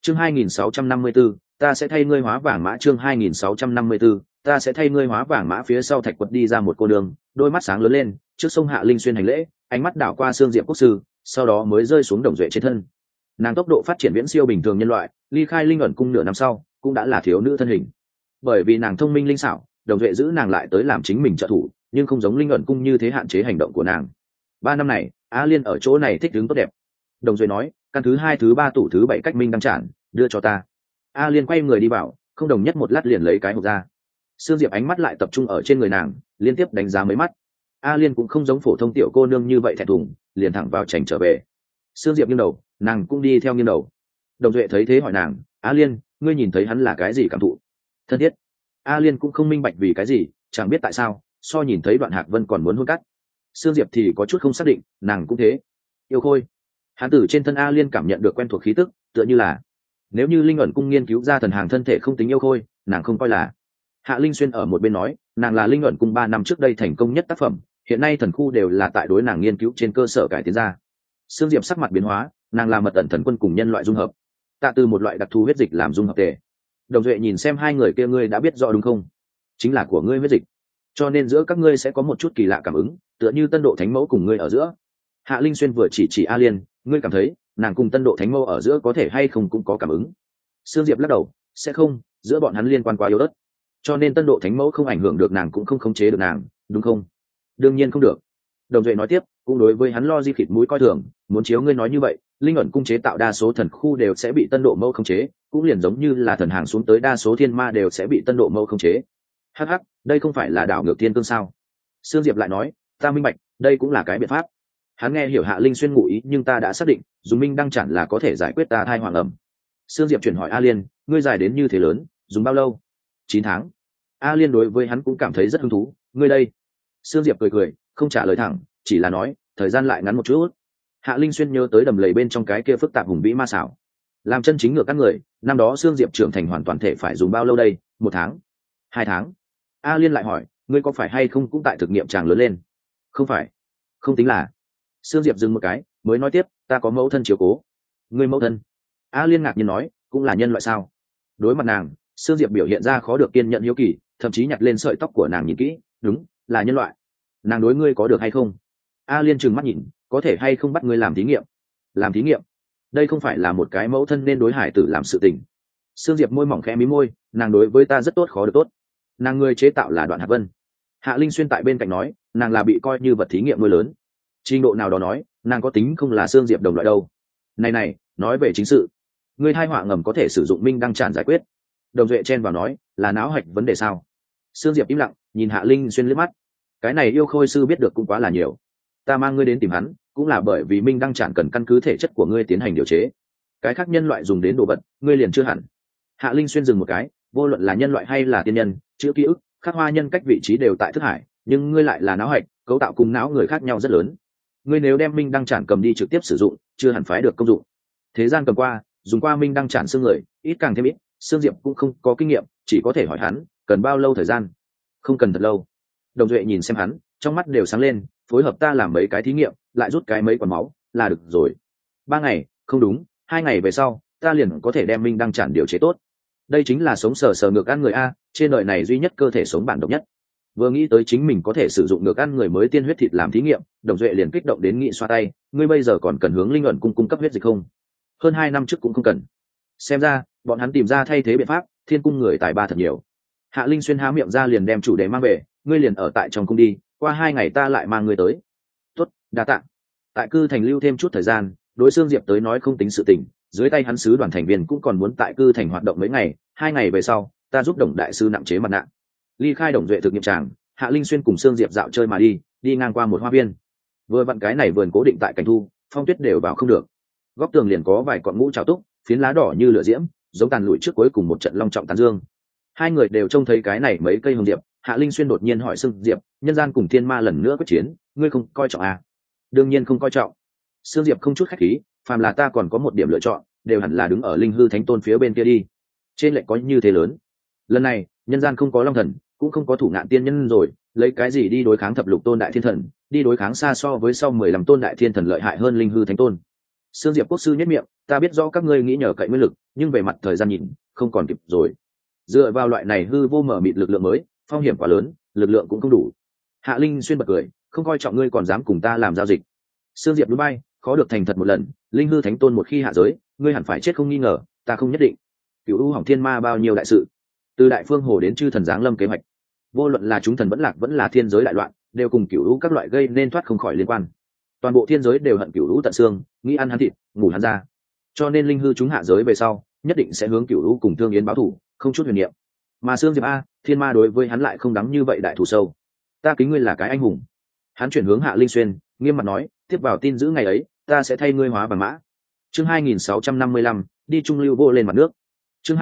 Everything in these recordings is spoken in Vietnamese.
Chương 2654, ta sẽ thay ngươi hóa vàng mã. Chương 2654, ta sẽ thay ngươi hóa vàng mã. Phía sau thạch quật đi ra một cô đường, đôi mắt sáng lớn lên, trước sông Hạ Linh Xuyên hành lễ, ánh mắt đảo qua Sương Diệp quốc sư, sau đó mới rơi xuống Đồng Duệ trên thân. Nàng tốc độ phát triển viễn siêu bình thường nhân loại, ly khai linh ẩn cung nửa năm sau, cũng đã là thiếu nữ thân hình. Bởi vì nàng thông minh linh xảo, Đồng Duệ giữ nàng lại tới làm chính mình trợ thủ, nhưng không giống linh ẩn cung như thế hạn chế hành động của nàng. 3 năm này, Á Liên ở chỗ này thích ứng tốt đẹp. Đồng Duệ nói, căn thứ 2 thứ 3 tủ thứ 7 cách minh đăng trản, đưa cho ta. A Liên quay người đi vào, không đồng nhất một lát liền lấy cái hộp ra. Sương Diệp ánh mắt lại tập trung ở trên người nàng, liên tiếp đánh giá mấy mắt. A Liên cũng không giống phổ thông tiểu cô nương như vậy thẹn thùng, liền thẳng vào chảnh trở về. Sương Diệp nghiêng đầu, nàng cũng đi theo nghiêng đầu. Đồng Duệ thấy thế hỏi nàng, A Liên, ngươi nhìn thấy hắn là cái gì cảm thụ? Thân thiết. A Liên cũng không minh bạch vì cái gì, chẳng biết tại sao, so nhìn thấy Đoạn Hạc Vân còn muốn hôn cắt. Sương Diệp thì có chút không xác định, nàng cũng thế. Yêu Khôi. Hắn từ trên thân A Liên cảm nhận được quen thuộc khí tức, tựa như là, nếu như linh ẩn cung nghiên cứu ra thần hàng thân thể không tính yêu khôi, nàng không coi là. Hạ Linh Xuyên ở một bên nói, nàng là linh ẩn cung 3 năm trước đây thành công nhất tác phẩm, hiện nay thần khu đều là tại đối nàng nghiên cứu trên cơ sở cải tiến ra. Sương Diệp sắc mặt biến hóa, nàng là mật ẩn thần quân cùng nhân loại dung hợp, tạ từ một loại đặc thù huyết dịch làm dung hợp thể. Đồng Duệ nhìn xem hai người kia, ngươi đã biết rõ đúng không? Chính là của ngươi huyết dịch, cho nên giữa các ngươi sẽ có một chút kỳ lạ cảm ứng, tựa như Tân Độ Thánh Mẫu cùng ngươi ở giữa. Hạ Linh Xuyên vừa chỉ A Liên, ngươi cảm thấy nàng cùng Tân Độ Thánh Mẫu ở giữa có thể hay không cũng có cảm ứng? Sương Diệp lắc đầu, sẽ không, giữa bọn hắn liên quan quá yếu ớt, cho nên Tân Độ Thánh Mẫu không ảnh hưởng được nàng cũng không khống chế được nàng, đúng không? Đương nhiên không được. Đồng Duệ nói tiếp, cũng đối với hắn lo di khịt mũi coi thường, muốn chiếu ngươi nói như vậy, linh ẩn cung chế tạo đa số thần khu đều sẽ bị Tân Độ Mẫu khống chế, cũng liền giống như là thần hàng xuống tới đa số thiên ma đều sẽ bị Tân Độ Mẫu khống chế. Hắc hắc, đây không phải là đảo ngược thiên cương sao? Sương Diệp lại nói, ta minh bạch, đây cũng là cái biện pháp. Hắn nghe hiểu Hạ Linh Xuyên ngụ ý, nhưng ta đã xác định dùng minh đăng chản là có thể giải quyết ta thai hoàng ẩm. Sương Diệp chuyển hỏi A Liên, ngươi dài đến như thế lớn, dùng bao lâu? 9 tháng. A Liên đối với hắn cũng cảm thấy rất hứng thú, ngươi đây? Sương Diệp cười cười, không trả lời thẳng, chỉ là nói, thời gian lại ngắn một chút. Hạ Linh Xuyên nhớ tới đầm lầy bên trong cái kia phức tạp hùng vĩ ma xảo, làm chân chính ngược các người, năm đó Sương Diệp trưởng thành hoàn toàn thể phải dùng bao lâu đây? 1 tháng, 2 tháng? A Liên lại hỏi, ngươi có phải hay không cũng tại thực nghiệm chàng lớn lên? Không phải, không tính là. Sương Diệp dừng một cái, mới nói tiếp, ta có mẫu thân chiếu cố. Ngươi mẫu thân? A Liên ngạc nhiên nói, cũng là nhân loại sao? Đối mặt nàng, Sương Diệp biểu hiện ra khó được kiên nhẫn hiếu kỳ, thậm chí nhặt lên sợi tóc của nàng nhìn kỹ, đúng, là nhân loại. Nàng đối ngươi có được hay không? A Liên trừng mắt nhìn, có thể hay không bắt ngươi làm thí nghiệm? Làm thí nghiệm? Đây không phải là một cái mẫu thân nên đối hải tử làm sự tình. Sương Diệp môi mỏng khẽ mí môi, nàng đối với ta rất tốt, khó được tốt. Nàng người chế tạo là Đoạn Hạc Vân. Hạ Linh Xuyên tại bên cạnh nói, nàng là bị coi như vật thí nghiệm nuôi lớn. Trình độ nào đó nói, nàng có tính không là Sương Diệp đồng loại đâu. Này, nói về chính sự, ngươi thai họa ngầm có thể sử dụng minh đăng tràn giải quyết. Đồng Duệ chen vào nói, là não hạch vấn đề sao? Sương Diệp im lặng, nhìn Hạ Linh Xuyên liếc mắt. Cái này yêu khôi sư biết được cũng quá là nhiều. Ta mang ngươi đến tìm hắn, cũng là bởi vì minh đăng tràn cần căn cứ thể chất của ngươi tiến hành điều chế. Cái khác nhân loại dùng đến đồ vật, ngươi liền chưa hẳn. Hạ Linh Xuyên dừng một cái, vô luận là nhân loại hay là tiên nhân, chữ ký ức, khắc hoa nhân cách vị trí đều tại thức hải, nhưng ngươi lại là não hạch, cấu tạo cùng não người khác nhau rất lớn. Ngươi nếu đem minh đăng tràn cầm đi trực tiếp sử dụng, chưa hẳn phái được công dụng. Thế gian cầm qua, dùng qua minh đăng tràn xương người, ít càng thêm ít. Sương Diệp cũng không có kinh nghiệm, chỉ có thể hỏi hắn, cần bao lâu thời gian? Không cần thật lâu. Đồng Duệ nhìn xem hắn, trong mắt đều sáng lên, phối hợp ta làm mấy cái thí nghiệm, lại rút cái mấy quả máu, là được rồi. 3 ngày, không đúng, 2 ngày về sau, ta liền có thể đem minh đăng tràn điều chế tốt. Đây chính là sống sờ sờ ngược ăn người a, trên đời này duy nhất cơ thể sống bản độc nhất. Vừa nghĩ tới chính mình có thể sử dụng ngược ăn người mới tiên huyết thịt làm thí nghiệm, Đồng Duệ liền kích động đến nghị xoa tay, ngươi bây giờ còn cần hướng linh ẩn cung cấp huyết dịch không? Hơn 2 năm trước cũng không cần. Xem ra bọn hắn tìm ra thay thế biện pháp, thiên cung người tài ba thật nhiều. Hạ Linh Xuyên há miệng ra liền đem chủ đề mang về, ngươi liền ở tại trong cung đi, qua 2 ngày ta lại mang ngươi tới. Tốt, đa tạ. Tại cư thành lưu thêm chút thời gian, đối Sương Diệp tới nói không tính sự tình, dưới tay hắn sứ đoàn thành viên cũng còn muốn tại cư thành hoạt động mấy ngày, 2 ngày về sau, ta giúp Đồng đại sư nặng chế mặt nạ. Ly khai Đồng Duệ thực nghiệm tràng, Hạ Linh Xuyên cùng Sương Diệp dạo chơi mà đi ngang qua một hoa viên. Vừa vặn cái này vườn cố định tại cảnh thu, phong tuyết đều vào không được. Góc tường liền có vài cọn ngũ trào túc, phiến lá đỏ như lửa diễm, giống tàn lụi trước cuối cùng một trận long trọng tàn dương. Hai người đều trông thấy cái này mấy cây hồng diệp. Hạ Linh Xuyên đột nhiên hỏi Sương Diệp, nhân gian cùng thiên ma lần nữa quyết chiến, ngươi không coi trọng à? Đương nhiên không coi trọng. Sương Diệp không chút khách khí, phàm là ta còn có một điểm lựa chọn, đều hẳn là đứng ở linh hư thánh tôn phía bên kia đi. Trên lệnh có như thế lớn. Lần này nhân gian không có long thần, cũng không có thủ ngạn tiên nhân rồi, lấy cái gì đi đối kháng thập lục tôn đại thiên thần, đi đối kháng xa so với sau 15 tôn đại thiên thần lợi hại hơn linh hư thánh tôn. Sương Diệp quốc sư nhất miệng, ta biết rõ các ngươi nghĩ nhờ cậy nguyên lực, nhưng về mặt thời gian nhìn không còn kịp rồi. Dựa vào loại này hư vô mở mịt lực lượng mới, phong hiểm quá lớn, lực lượng cũng không đủ. Hạ Linh Xuyên bật cười, không coi trọng ngươi còn dám cùng ta làm giao dịch. Sương Diệp núi bay, khó được thành thật một lần, linh hư thánh tôn một khi hạ giới, ngươi hẳn phải chết không nghi ngờ, ta không nhất định. Cửu U Hỏng Thiên Ma bao nhiêu đại sự, từ đại phương hồ đến chư thần giáng lâm kế hoạch, vô luận là chúng thần vẫn lạc vẫn là thiên giới đại loạn, đều cùng Cửu U các loại gây nên thoát không khỏi liên quan. Toàn bộ thiên giới đều hận Cửu U tận xương, nghĩ ăn hắn thịt, ngủ hắn ra. Cho nên linh hư chúng hạ giới về sau, nhất định sẽ hướng Cửu U cùng Thương Yến báo thù, không chút huyền niệm. Mà Sương Diệp a, thiên ma đối với hắn lại không đáng như vậy đại thù sâu. Ta kính ngươi là cái anh hùng. Hắn chuyển hướng Hạ Linh Xuyên, nghiêm mặt nói, tiếp vào tin giữ ngày ấy, ta sẽ thay ngươi hóa vàng mã. Chương 2655, đi trung lưu vô lên mặt nước. Chương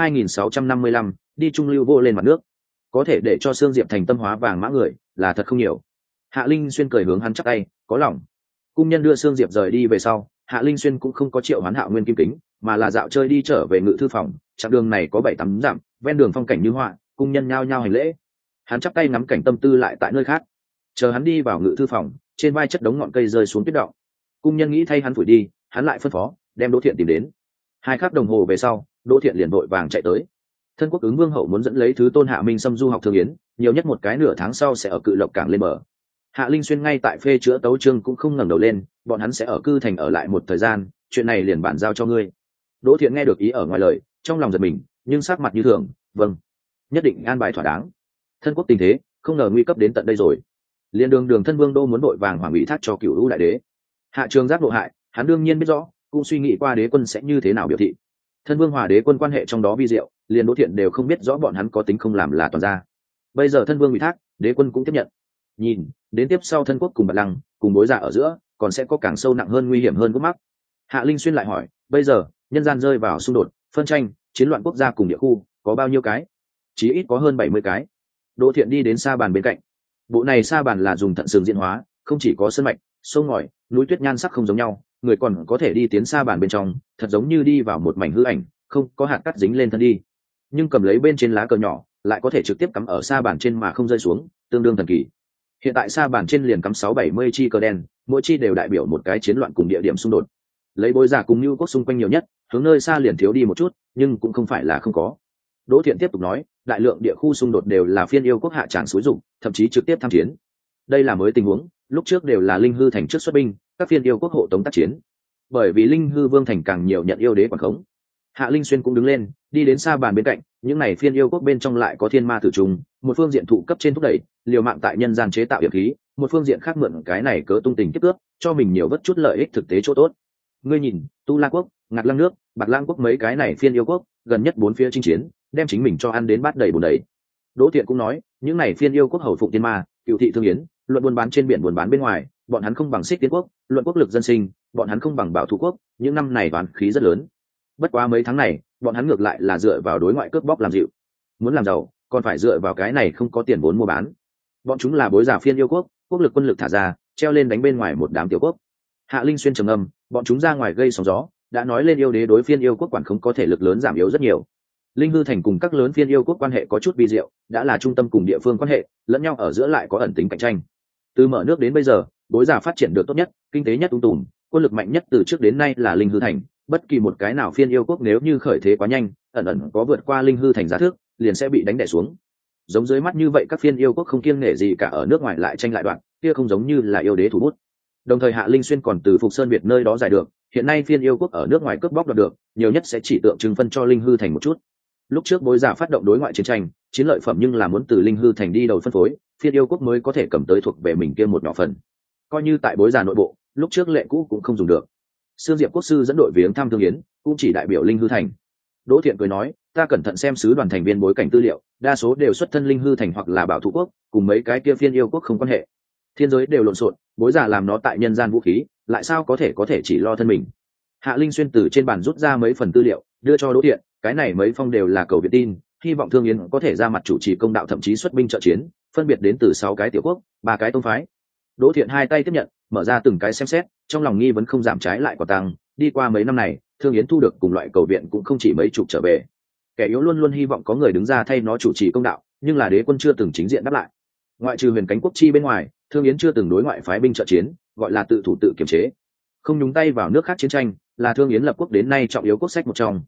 2655, đi trung lưu vô lên mặt nước. Có thể để cho Sương Diệp thành tâm hóa vàng mã người, là thật không nhiều. Hạ Linh Xuyên cười hướng hắn chắp tay, có lòng. Cung nhân đưa Sương Diệp rời đi về sau, Hạ Linh Xuyên cũng không có triệu hoán Hạo Nguyên Kim Kính, mà là dạo chơi đi trở về ngự thư phòng. Chặng đường này có 7-8 dặm, ven đường phong cảnh như họa, cung nhân nhao nhao hành lễ. Hắn chắp tay ngắm cảnh tâm tư lại tại nơi khác. Chờ hắn đi vào ngự thư phòng, trên vai chất đống ngọn cây rơi xuống tuyết động. Cung nhân nghĩ thay hắn phủi đi, hắn lại phân phó đem Đỗ Thiện tìm đến. 2 khắc đồng hồ về sau, Đỗ Thiện liền vội vàng chạy tới. Thân quốc ứng vương hậu muốn dẫn lấy thứ tôn Hạ Minh xâm du học Thương Yến, nhiều nhất một cái nửa tháng sau sẽ ở Cự Lộc cảng lên bờ. Hạ Linh Xuyên ngay tại phê chữa tấu chương cũng không ngẩng đầu lên, bọn hắn sẽ ở cư thành ở lại một thời gian, chuyện này liền bản giao cho ngươi. Đỗ Thiện nghe được ý ở ngoài lời, trong lòng giật mình, nhưng sắc mặt như thường, vâng, nhất định an bài thỏa đáng. Thân quốc tình thế, không ngờ nguy cấp đến tận đây rồi. Liên đường thân vương đô muốn đội vàng hoàng ủy thác cho Cửu U đại đế. Hạ Trường Giác độ hại, hắn đương nhiên biết rõ, cũng suy nghĩ qua đế quân sẽ như thế nào biểu thị. Thân vương hòa đế quân quan hệ trong đó vi diệu, liền Đỗ Thiện đều không biết rõ bọn hắn có tính không làm là toàn ra. Bây giờ thân vương ủy thác, đế quân cũng tiếp nhận. Nhìn đến tiếp sau thân quốc cùng Bạt Lăng cùng bối giả ở giữa còn sẽ có càng sâu nặng hơn, nguy hiểm hơn gốc mắc. Hạ Linh Xuyên lại hỏi, bây giờ nhân gian rơi vào xung đột, phân tranh, chiến loạn quốc gia cùng địa khu có bao nhiêu cái? Chí ít có hơn 70 cái. Đỗ Thiện đi đến sa bàn bên cạnh. Bộ này sa bàn là dùng thận sừng diễn hóa, không chỉ có sơn mạch, sông ngòi, núi tuyết nhan sắc không giống nhau, người còn có thể đi tiến sa bàn bên trong, thật giống như đi vào một mảnh hư ảnh, không có hạt cát dính lên thân đi. Nhưng cầm lấy bên trên lá cờ nhỏ, lại có thể trực tiếp cắm ở sa bàn trên mà không rơi xuống, tương đương thần kỳ. Hiện tại sa bàn trên liền cắm 6-70 chi cờ đen, mỗi chi đều đại biểu một cái chiến loạn cùng địa điểm xung đột. Lấy bối giả cùng Nưu Quốc xung quanh nhiều nhất, hướng nơi xa liền thiếu đi một chút, nhưng cũng không phải là không có. Đỗ Thiện tiếp tục nói, đại lượng địa khu xung đột đều là phiên yêu quốc hạ tràng xúi dụng, thậm chí trực tiếp tham chiến. Đây là mới tình huống, lúc trước đều là linh hư thành trước xuất binh, các phiên yêu quốc hộ tống tác chiến. Bởi vì linh hư vương thành càng nhiều nhận yêu đế quản khống. Hạ Linh Xuyên cũng đứng lên, đi đến sa bàn bên cạnh, những này phiên yêu quốc bên trong lại có thiên ma tử trùng, một phương diện thụ cấp trên thúc đẩy, liều mạng tại nhân gian chế tạo hiệp khí, một phương diện khác mượn cái này cớ tung tình tiếp cướp, cho mình nhiều vất chút lợi ích thực tế chỗ tốt. Ngươi nhìn, Tu La quốc, Ngạc Lăng nước, Bạt Lang quốc mấy cái này phiên yêu quốc, gần nhất 4 phía chinh chiến, đem chính mình cho ăn đến bát đầy bùn đầy. Đỗ Thiện cũng nói, những này phiên yêu quốc hầu phụng tiên ma, cựu thị Thương Yến, luận buôn bán trên biển buôn bán bên ngoài, bọn hắn không bằng Xích Tiến quốc, luận quốc lực dân sinh, bọn hắn không bằng Bảo Thủ quốc, những năm này toán khí rất lớn. Bất quá mấy tháng này, bọn hắn ngược lại là dựa vào đối ngoại cướp bóc làm dịu. Muốn làm giàu, còn phải dựa vào cái này không có tiền vốn mua bán. Bọn chúng là bối giả phiên yêu quốc, quốc lực quân lực thả ra, treo lên đánh bên ngoài một đám tiểu quốc. Hạ Linh Xuyên trầm ngâm, bọn chúng ra ngoài gây sóng gió, đã nói lên yêu đế đối phiên yêu quốc quản không có thể lực lớn giảm yếu rất nhiều. Linh hư thành cùng các lớn phiên yêu quốc quan hệ có chút vi diệu, đã là trung tâm cùng địa phương quan hệ, lẫn nhau ở giữa lại có ẩn tính cạnh tranh. Từ mở nước đến bây giờ, bối giả phát triển được tốt nhất, kinh tế nhất ung tùm, quân lực mạnh nhất từ trước đến nay là linh hư thành. Bất kỳ một cái nào phiên yêu quốc nếu như khởi thế quá nhanh, ẩn ẩn có vượt qua linh hư thành giá thước, liền sẽ bị đánh đè xuống. Giống dưới mắt như vậy, các phiên yêu quốc không kiêng nể gì cả ở nước ngoài lại tranh lại đoạn, kia không giống như là yêu đế thủ bút. Đồng thời Hạ Linh Xuyên còn từ Phục Sơn Việt nơi đó giải được, hiện nay phiên yêu quốc ở nước ngoài cướp bóc đoạt được, nhiều nhất sẽ chỉ tượng trưng phân cho linh hư thành một chút. Lúc trước bối giả phát động đối ngoại chiến tranh, chiến lợi phẩm nhưng là muốn từ linh hư thành đi đầu phân phối, phiên yêu quốc mới có thể cầm tới thuộc về mình kia một nhỏ phần. Coi như tại bối giả nội bộ, lúc trước lệ cũ cũng không dùng được. Sương Diệp quốc sư dẫn đội viếng thăm Thương Yến, cũng chỉ đại biểu linh hư thành. Đỗ Thiện cười nói, ta cẩn thận xem sứ đoàn thành viên bối cảnh tư liệu, đa số đều xuất thân linh hư thành hoặc là Bảo Thủ quốc, cùng mấy cái kia phiên yêu quốc không quan hệ. Thiên giới đều lộn xộn, bối giả làm nó tại nhân gian vũ khí, lại sao có thể chỉ lo thân mình. Hạ Linh Xuyên từ trên bàn rút ra mấy phần tư liệu, đưa cho Đỗ Thiện, cái này mấy phong đều là cầu viện tin, hy vọng Thương Yến có thể ra mặt chủ trì công đạo, thậm chí xuất binh trợ chiến, phân biệt đến từ 6 cái tiểu quốc, 3 cái tông phái. Đỗ Thiện hai tay tiếp nhận, mở ra từng cái xem xét, trong lòng nghi vấn không giảm trái lại còn tăng. Đi qua mấy năm này, Thương Yến thu được cùng loại cầu viện cũng không chỉ mấy chục trở về. Kẻ yếu luôn luôn hy vọng có người đứng ra thay nó chủ trì công đạo, nhưng là đế quân chưa từng chính diện đáp lại. Ngoại trừ Huyền Cánh quốc chi bên ngoài, Thương Yến chưa từng đối ngoại phái binh trợ chiến, gọi là tự thủ tự kiểm chế, không nhúng tay vào nước khác chiến tranh, là Thương Yến lập quốc đến nay trọng yếu quốc sách một trong.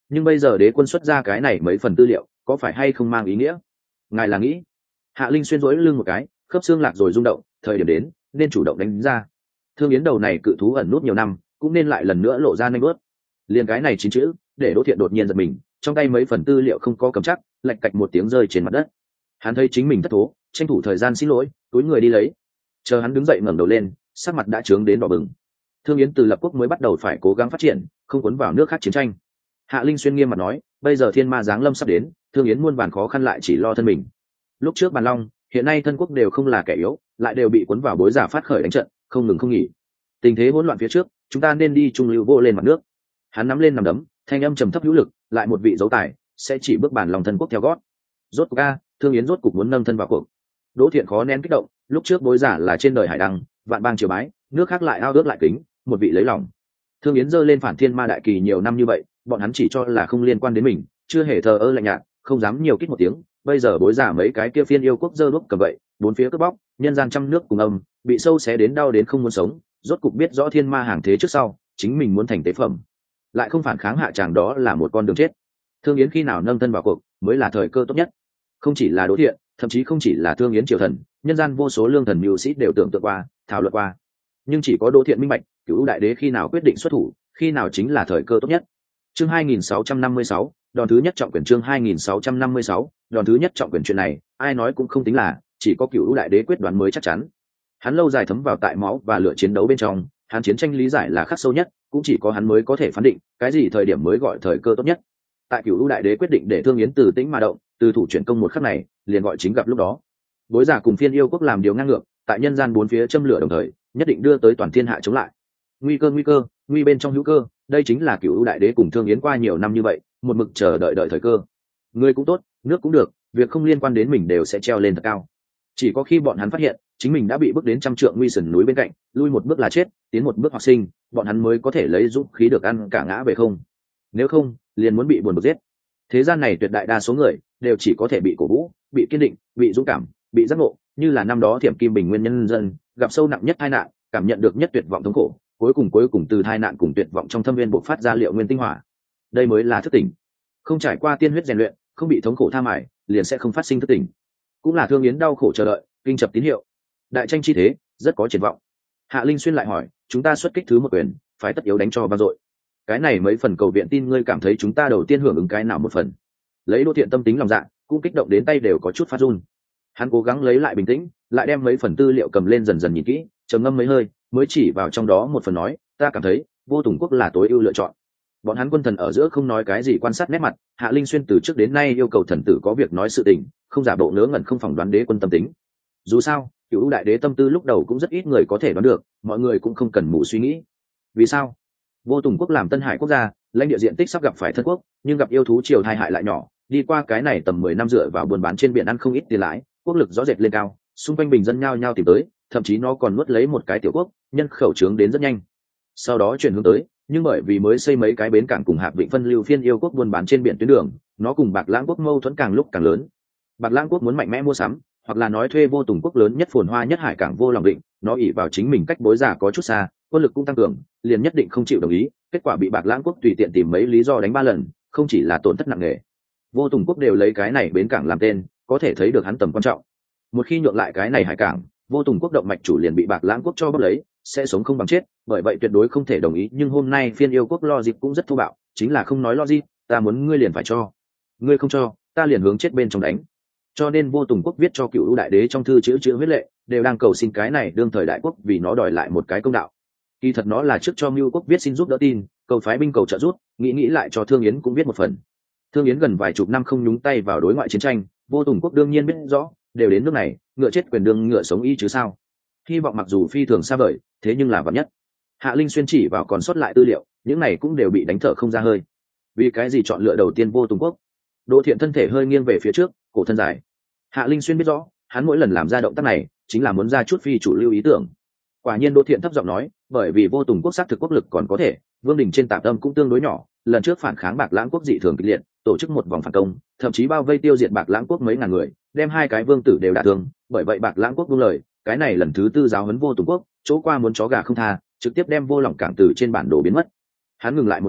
nhưng bây giờ đế quân xuất ra cái này mấy phần tư liệu có phải hay không mang ý nghĩa? Ngài là nghĩ? Hạ Linh xuyên rỗi lưng một cái, khớp xương lạc rồi rung động, thời điểm đến nên chủ động đánh ra. Thương Yến đầu này cự thú ẩn nút nhiều năm, cũng nên lại lần nữa lộ ra nanh bớt. Liền cái này 9 chữ, để Đỗ Thiện đột nhiên giật mình, trong tay mấy phần tư liệu không có cầm chắc, lạch cạch một tiếng rơi trên mặt đất. Hắn thấy chính mình thất thố, tranh thủ thời gian xin lỗi, túi người đi lấy. Chờ hắn đứng dậy ngẩng đầu lên, sắc mặt đã trướng đến đỏ bừng. Thương Yến từ lập quốc mới bắt đầu phải cố gắng phát triển, không cuốn vào nước khác chiến tranh. Hạ Linh xuyên nghiêm mặt nói, bây giờ thiên ma giáng lâm sắp đến, Thương Yến muôn vàn khó khăn lại chỉ lo thân mình. Lúc trước Bàn Long, hiện nay thân quốc đều không là kẻ yếu, lại đều bị cuốn vào bối giả phát khởi đánh trận, không ngừng không nghỉ. Tình thế hỗn loạn phía trước, chúng ta nên đi trung lưu vô lên mặt nước. Hắn nắm lên nằm đấm, thanh âm trầm thấp hữu lực, lại một vị dấu tài sẽ chỉ bước Bàn Long thân quốc theo gót. Rốt cuộc a, Thương Yến rốt cục muốn nâng thân vào cuộc. Đỗ Thiện khó nén kích động, lúc trước bối giả là trên đời hải đăng, vạn bang triều bái, nước khác lại ao ước lại kính, một vị lấy lòng. Thương Yến giơ lên phản thiên ma đại kỳ nhiều năm như vậy, bọn hắn chỉ cho là không liên quan đến mình, chưa hề thờ ơ lạnh nhạt, không dám nhiều kích một tiếng. Bây giờ bối giả mấy cái kia phiên yêu quốc giơ đuốc cầm vậy, bốn phía cướp bóc, nhân gian trăm nước cùng âm, bị sâu xé đến đau đến không muốn sống, rốt cục biết rõ thiên ma hàng thế trước sau, chính mình muốn thành tế phẩm, lại không phản kháng hạ tràng đó là một con đường chết. Thương Yến khi nào nâng thân vào cuộc, mới là thời cơ tốt nhất. Không chỉ là Đỗ Thiện, thậm chí không chỉ là Thương Yến triều thần, nhân gian vô số lương thần mưu sĩ đều tưởng tượng qua, thảo luận qua. Nhưng chỉ có Đỗ Thiện minh bạch, Cửu đại đế khi nào quyết định xuất thủ, khi nào chính là thời cơ tốt nhất. Chương 2656, đòn thứ nhất trọng quyền. Chương 2656, đòn thứ nhất trọng quyền. Chuyện này ai nói cũng không tính là, chỉ có Cửu đại đế quyết đoán mới chắc chắn. Hắn lâu dài thấm vào tại máu và lửa chiến đấu bên trong, hắn chiến tranh lý giải là khắc sâu nhất, cũng chỉ có hắn mới có thể phán định cái gì thời điểm mới gọi thời cơ tốt nhất. Tại Cửu đại đế quyết định để Thương Yến từ tĩnh mà động, từ thủ chuyển công một khắc này, liền gọi chính gặp lúc đó. Bối giả cùng phiên yêu quốc làm điều ngang ngược, tại nhân gian bốn phía châm lửa đồng thời, nhất định đưa tới toàn thiên hạ chống lại. Nguy cơ, nguy bên trong hữu cơ, đây chính là Cửu đại đế cùng Thương Yến qua nhiều năm như vậy, một mực chờ đợi thời cơ. Người cũng tốt, nước cũng được, việc không liên quan đến mình đều sẽ treo lên thật cao. Chỉ có khi bọn hắn phát hiện chính mình đã bị bước đến trăm trượng nguy sườn núi bên cạnh, lui một bước là chết, tiến một bước hoặc sinh, bọn hắn mới có thể lấy dũng khí được ăn cả ngã về không. Nếu không, liền muốn bị buồn bực giết. Thế gian này tuyệt đại đa số người đều chỉ có thể bị cổ vũ, bị kiên định, bị dũng cảm, bị giác ngộ, như là năm đó Thiểm Kim Bình Nguyên nhân dân gặp sâu nặng nhất tai nạn, cảm nhận được nhất tuyệt vọng thống khổ, cuối cùng từ tai nạn cùng tuyệt vọng trong thâm viên bộc phát ra liệu nguyên tinh hỏa. Đây mới là thức tỉnh. Không trải qua tiên huyết rèn luyện, không bị thống khổ tha mải, liền sẽ không phát sinh thức tỉnh. Cũng là Thương Yến đau khổ chờ đợi, kinh chập tín hiệu. Đại tranh chi thế, rất có triển vọng. Hạ Linh xuyên lại hỏi, chúng ta xuất kích thứ một quyền, phải tất yếu đánh cho vang dội. Cái này mấy phần cầu viện tin ngươi cảm thấy chúng ta đầu tiên hưởng ứng cái nào một phần? Lấy Đỗ Thiện tâm tính lòng dạ, cũng kích động đến tay đều có chút phát run. Hắn cố gắng lấy lại bình tĩnh, lại đem mấy phần tư liệu cầm lên dần dần nhìn kỹ, trầm ngâm mấy hơi, mới chỉ vào trong đó một phần nói, ta cảm thấy Vô Tùng quốc là tối ưu lựa chọn. Bọn hắn quân thần ở giữa không nói cái gì, quan sát nét mặt. Hạ Linh xuyên từ trước đến nay yêu cầu thần tử có việc nói sự tình, không giả bộ ngớ ngẩn, không phỏng đoán đế quân tâm tính. Dù sao Cửu đại đế tâm tư lúc đầu cũng rất ít người có thể đoán được, mọi người cũng không cần mù suy nghĩ. Vì sao? Vô Tùng quốc làm Tân Hải quốc gia, lãnh địa diện tích sắp gặp phải thân quốc, nhưng gặp yêu thú triều thai hại lại nhỏ, đi qua cái này tầm 10 năm dựa vào buôn bán trên biển ăn không ít tiền lãi, quốc lực rõ rệt lên cao, xung quanh bình dân nhao nhao tìm tới, thậm chí nó còn nuốt lấy một cái tiểu quốc, nhân khẩu trướng đến rất nhanh. Sau đó chuyển hướng tới, nhưng bởi vì mới xây mấy cái bến cảng cùng Hạp Vịnh phân lưu phiên yêu quốc buôn bán trên biển tuyến đường, nó cùng Bạc Lãng quốc mâu thuẫn càng lúc càng lớn. Bạc Lãng quốc muốn mạnh mẽ mua sắm, hoặc là nói thuê Vô Tùng quốc lớn nhất phồn hoa nhất hải cảng Vô Lòng Định, nó ỷ vào chính mình cách bối giả có chút xa, quân lực cũng tăng cường, liền nhất định không chịu đồng ý. Kết quả bị Bạc Lãng quốc tùy tiện tìm mấy lý do đánh 3 lần, không chỉ là tổn thất nặng nề. Vô Tùng quốc đều lấy cái này bến cảng làm tên, có thể thấy được hắn tầm quan trọng. Một khi nhượng lại cái này hải cảng, Vô Tùng quốc động mạch chủ liền bị Bạc Lãng quốc cho bóc lấy, sẽ sống không bằng chết, bởi vậy tuyệt đối không thể đồng ý. Nhưng hôm nay phiên yêu quốc logic cũng rất thô bạo, chính là không nói logic, ta muốn ngươi liền phải cho, ngươi không cho, ta liền hướng chết bên trong đánh. Cho nên Vô Tùng quốc viết cho Cửu đại đế trong thư chữ huyết lệ, đều đang cầu xin cái này đương thời đại quốc vì nó đòi lại một cái công đạo. Kỳ thật nó là trước cho Mưu quốc viết xin giúp đỡ tin, cầu phái binh cầu trợ giúp, nghĩ lại cho Thương Yến cũng viết một phần. Thương Yến gần vài chục năm không nhúng tay vào đối ngoại chiến tranh, Vô Tùng quốc đương nhiên biết rõ, đều đến nước này, ngựa chết quyền đương ngựa sống y chứ sao. Hy vọng mặc dù phi thường xa vời, thế nhưng là vạn nhất. Hạ Linh xuyên chỉ vào còn sót lại tư liệu, những này cũng đều bị đánh thở không ra hơi. Vì cái gì chọn lựa đầu tiên Vô Tùng quốc? Đỗ Thiện thân thể hơi nghiêng về phía trước, cổ thân dài. Hạ Linh xuyên biết rõ, hắn mỗi lần làm ra động tác này, chính là muốn ra chút phi chủ lưu ý tưởng. Quả nhiên Đỗ Thiện thấp giọng nói, bởi vì Vô Tùng quốc xác thực quốc lực còn có thể, vương đình trên tạp tâm cũng tương đối nhỏ, lần trước phản kháng Bạc Lãng quốc dị thường kịch liệt, tổ chức một vòng phản công, thậm chí bao vây tiêu diệt Bạc Lãng quốc mấy ngàn người, đem 2 cái vương tử đều đả thương, bởi vậy Bạc Lãng quốc buông lời, cái này lần thứ 4 giáo huấn Vô Tùng quốc, chỗ qua muốn chó gà không tha, trực tiếp đem Vô Lòng cảng từ trên bản đồ biến mất. Hắn ngừng lại một chút,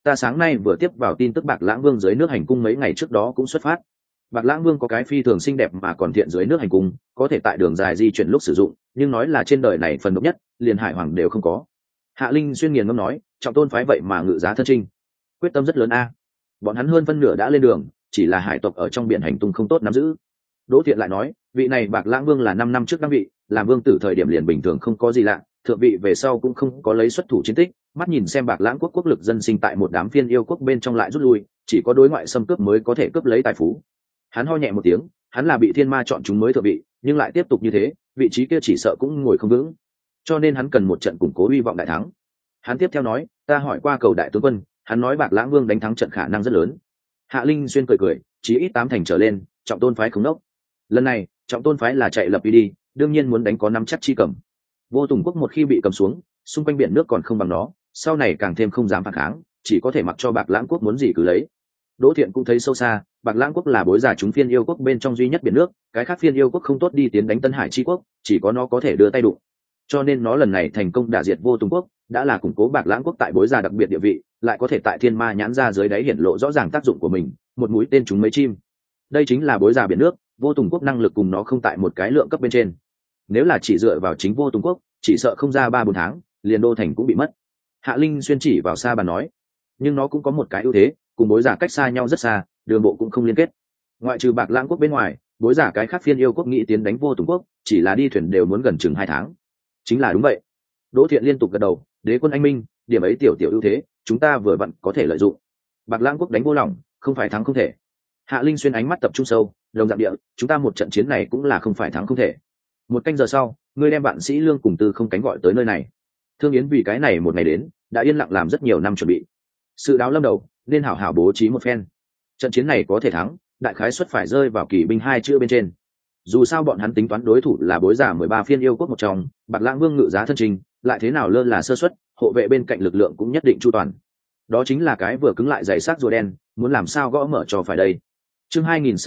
ta sáng nay vừa tiếp vào tin tức Bạc Lãng Vương dưới nước hành cung mấy ngày trước đó cũng xuất phát. Bạc Lãng Vương có cái phi thường xinh đẹp mà còn thiện dưới nước hành cung, có thể tại đường dài di chuyển lúc sử dụng, nhưng nói là trên đời này phần độc nhất, liền hải hoàng đều không có. Hạ Linh Xuyên nghiền ngẫm nói, trọng tôn phái vậy mà ngự giá thân trinh, quyết tâm rất lớn a. Bọn hắn hơn phân nửa đã lên đường, chỉ là hải tộc ở trong biển hành tung không tốt nắm giữ. Đỗ Thiện lại nói, vị này Bạc Lãng Vương là 5 năm trước đăng vị, làm vương tử thời điểm liền bình thường không có gì lạ, thượng vị về sau cũng không có lấy xuất thủ chiến tích, mắt nhìn xem Bạc Lãng quốc quốc lực dân sinh tại một đám phiên yêu quốc bên trong lại rút lui, chỉ có đối ngoại xâm cướp mới có thể cướp lấy tài phú. Hắn ho nhẹ một tiếng, hắn là bị thiên ma chọn chúng mới thượng vị, nhưng lại tiếp tục như thế, vị trí kia chỉ sợ cũng ngồi không vững, cho nên hắn cần một trận củng cố hy vọng đại thắng. Hắn tiếp theo nói, ta hỏi qua cầu đại tướng quân, hắn nói Bạc Lãng Vương đánh thắng trận khả năng rất lớn. Hạ Linh Xuyên cười cười, chí ít 8 thành trở lên, trọng tôn phái không đốc. Lần này trọng tôn phái là chạy lập đi, đương nhiên muốn đánh có nắm chắc chi cầm. Vô Tùng quốc một khi bị cầm xuống, xung quanh biển nước còn không bằng nó, sau này càng thêm không dám phản kháng, chỉ có thể mặc cho Bạc Lãng quốc muốn gì cứ lấy. Đỗ Thiện cũng thấy sâu xa, Bạc Lãng quốc là bối giả chúng phiên yêu quốc bên trong duy nhất biển nước, cái khác phiên yêu quốc không tốt đi tiến đánh Tân Hải chi quốc, chỉ có nó có thể đưa tay đụng. Cho nên nó lần này thành công đả diệt Vô Tùng quốc, đã là củng cố Bạc Lãng quốc tại bối giả đặc biệt địa vị, lại có thể tại thiên ma nhãn ra dưới đáy hiển lộ rõ ràng tác dụng của mình, một mũi tên trúng mấy chim. Đây chính là bối giả biển nước, Vô Tùng quốc năng lực cùng nó không tại một cái lượng cấp bên trên. Nếu là chỉ dựa vào chính Vô Tùng quốc, chỉ sợ không ra 3-4 tháng, liền đô thành cũng bị mất. Hạ Linh Xuyên chỉ vào xa bàn nói, nhưng nó cũng có một cái ưu thế, cùng bối giả cách xa nhau rất xa, đường bộ cũng không liên kết. Ngoại trừ Bạc Lãng quốc bên ngoài, bối giả cái khác phiên yêu quốc nghĩ tiến đánh Vô Tùng quốc, chỉ là đi thuyền đều muốn gần chừng 2 tháng. Chính là đúng vậy. Đỗ Thiện liên tục gật đầu, đế quân anh minh, điểm ấy tiểu ưu thế, chúng ta vừa vặn có thể lợi dụng. Bạc Lãng quốc đánh vô lòng, không phải thắng không thể. Hạ Linh Xuyên ánh mắt tập trung sâu, đồng dạng địa, chúng ta một trận chiến này cũng là không phải thắng không thể. 1 canh giờ sau, ngươi đem bạn sĩ Lương cùng Tư Không Cánh gọi tới nơi này. Thương Yến vì cái này một ngày đến, đã yên lặng làm rất nhiều năm chuẩn bị. Sự đáo lâm đầu, nên hảo hảo bố trí một phen. Trận chiến này có thể thắng, đại khái suất phải rơi vào kỳ binh 2 chữ bên trên. Dù sao bọn hắn tính toán đối thủ là bối giả 13 phiên yêu quốc một trong, Bạc Lãng Vương ngự giá thân trình, lại thế nào lơ là sơ suất, hộ vệ bên cạnh lực lượng cũng nhất định chu toàn. Đó chính là cái vừa cứng lại dày xác rùa đen, muốn làm sao gõ mở cho phải đây. Chương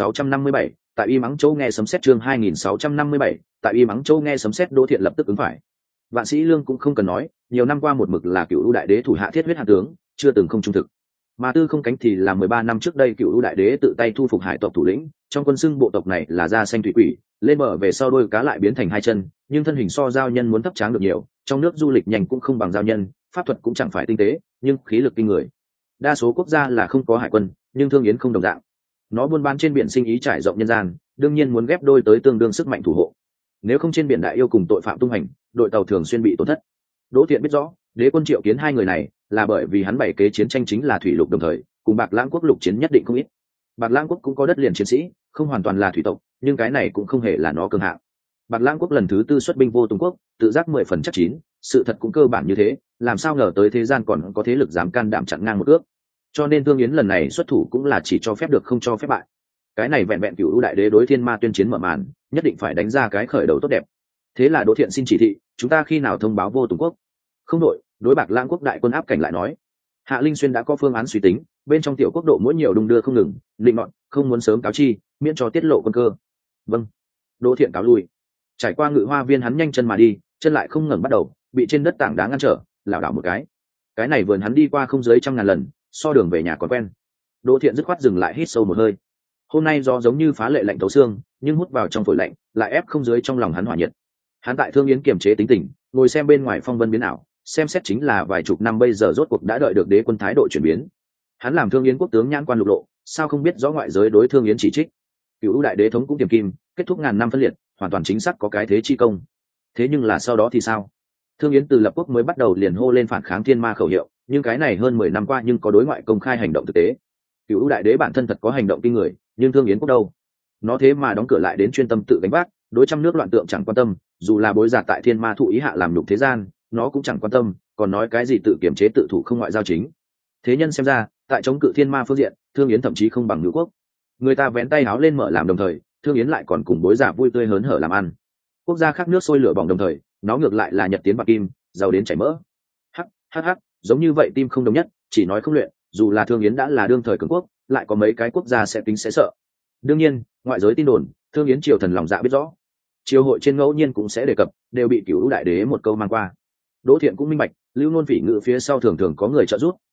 2657, tại Y Mắng Châu nghe sấm sét. Chương 2657, tại Y Mắng Châu nghe sấm sét. Đỗ Thiện lập tức ứng phải. Vạn Sĩ Lương cũng không cần nói, nhiều năm qua một mực là Cửu U đại đế thủ hạ thiết huyết hạ tướng, chưa từng không trung thực. Mà Tư Không Cánh thì là 13 năm trước đây Cửu U đại đế tự tay thu phục hải tộc thủ lĩnh, trong quân xưng bộ tộc này là da xanh thủy quỷ, lên bờ về sau đôi cá lại biến thành 2 chân, nhưng thân hình so giao nhân muốn thấp tráng được nhiều, trong nước du lịch nhanh cũng không bằng giao nhân, pháp thuật cũng chẳng phải tinh tế, nhưng khí lực kinh người. Đa số quốc gia là không có hải quân, nhưng Thương Yến không đồng dạng. Nó buôn bán trên biển sinh ý trải rộng nhân gian, đương nhiên muốn ghép đôi tới tương đương sức mạnh thủ hộ. Nếu không trên biển đại yêu cùng tội phạm tung hành, đội tàu thường xuyên bị tổn thất. Đỗ Thiện biết rõ, đế quân triệu kiến 2 người này là bởi vì hắn bày kế chiến tranh chính là thủy lục đồng thời, cùng Bạc Lãng quốc lục chiến nhất định không ít. Bạc Lãng quốc cũng có đất liền chiến sĩ, không hoàn toàn là thủy tộc, nhưng cái này cũng không hề là nó cường hạng. Bạc Lãng quốc lần thứ 4 xuất binh Vô Tùng quốc, tự giác 10 phần chắc chín, sự thật cũng cơ bản như thế, làm sao ngờ tới thế gian còn có thế lực dám can đảm chặn ngang một ước. Cho nên Thương Yến lần này xuất thủ cũng là chỉ cho phép được không cho phép bại. Cái này vẹn vẹn Cửu U đại đế đối thiên ma tuyên chiến mở màn, nhất định phải đánh ra cái khởi đầu tốt đẹp. Thế là Đỗ Thiện xin chỉ thị, chúng ta khi nào thông báo Vô Tùng quốc? Không đội, đối Bạc Lãng quốc đại quân áp cảnh lại nói. Hạ Linh Xuyên đã có phương án suy tính, bên trong tiểu quốc độ mỗi nhiều đung đưa không ngừng, định nọt, không muốn sớm cáo chi, miễn cho tiết lộ quân cơ. Vâng. Đỗ Thiện cáo lui. Trải qua Ngự Hoa viên hắn nhanh chân mà đi, chân lại không ngẩng bắt đầu, bị trên đất tảng đá ngăn trở, lảo đảo một cái. Cái này vườn hắn đi qua không dưới 100.000 lần, so đường về nhà còn quen. Đỗ Thiện dứt khoát dừng lại hít sâu một hơi. Hôm nay gió giống như phá lệ lạnh thấu xương, nhưng hút vào trong phổi lạnh, lại ép không dưới trong lòng hắn hỏa nhiệt. Hắn tại Thương Yến kiềm chế tính tình, ngồi xem bên ngoài phong vân biến ảo, xem xét chính là vài chục năm bây giờ rốt cuộc đã đợi được đế quân thái độ chuyển biến. Hắn làm Thương Yến quốc tướng nhãn quan lục lộ, sao không biết rõ ngoại giới đối Thương Yến chỉ trích. Cửu U đại đế thống cũng tiềm kim, kết thúc ngàn năm phân liệt, hoàn toàn chính xác có cái thế chi công. Thế nhưng là sau đó thì sao? Thương Yến từ lập quốc mới bắt đầu liền hô lên phản kháng thiên ma khẩu hiệu, nhưng cái này hơn 10 năm qua nhưng có đối ngoại công khai hành động thực tế. Cửu U đại đế bản thân thật có hành động kinh người, nhưng Thương Yến quốc đâu? Nó thế mà đóng cửa lại đến chuyên tâm tự gánh vác, đối trăm nước loạn tượng chẳng quan tâm, dù là bối giả tại thiên ma thụ ý hạ làm nhục thế gian, nó cũng chẳng quan tâm, còn nói cái gì tự kiểm chế tự thủ không ngoại giao chính. Thế nhân xem ra, tại chống cự thiên ma phương diện, Thương Yến thậm chí không bằng Ngữ quốc. Người ta vén tay áo lên mở làm đồng thời, Thương Yến lại còn cùng bối giả vui tươi hớn hở làm ăn. Quốc gia khác nước sôi lửa bỏng đồng thời, nó ngược lại là nhật tiến bạc kim, giàu đến chảy mỡ. Hắc hắc hắc, giống như vậy tim không đồng nhất, chỉ nói không luyện, dù là Thương Yến đã là đương thời cường quốc, lại có mấy cái quốc gia sẽ tính sẽ sợ. Đương nhiên, ngoại giới tin đồn, Thương Yến triều thần lòng dạ biết rõ. Triều hội trên ngẫu nhiên cũng sẽ đề cập, đều bị Cửu U đại đế một câu mang qua. Đỗ Thiện cũng minh bạch, lưu ngôn phỉ ngữ phía sau thường thường có người trợ giúp,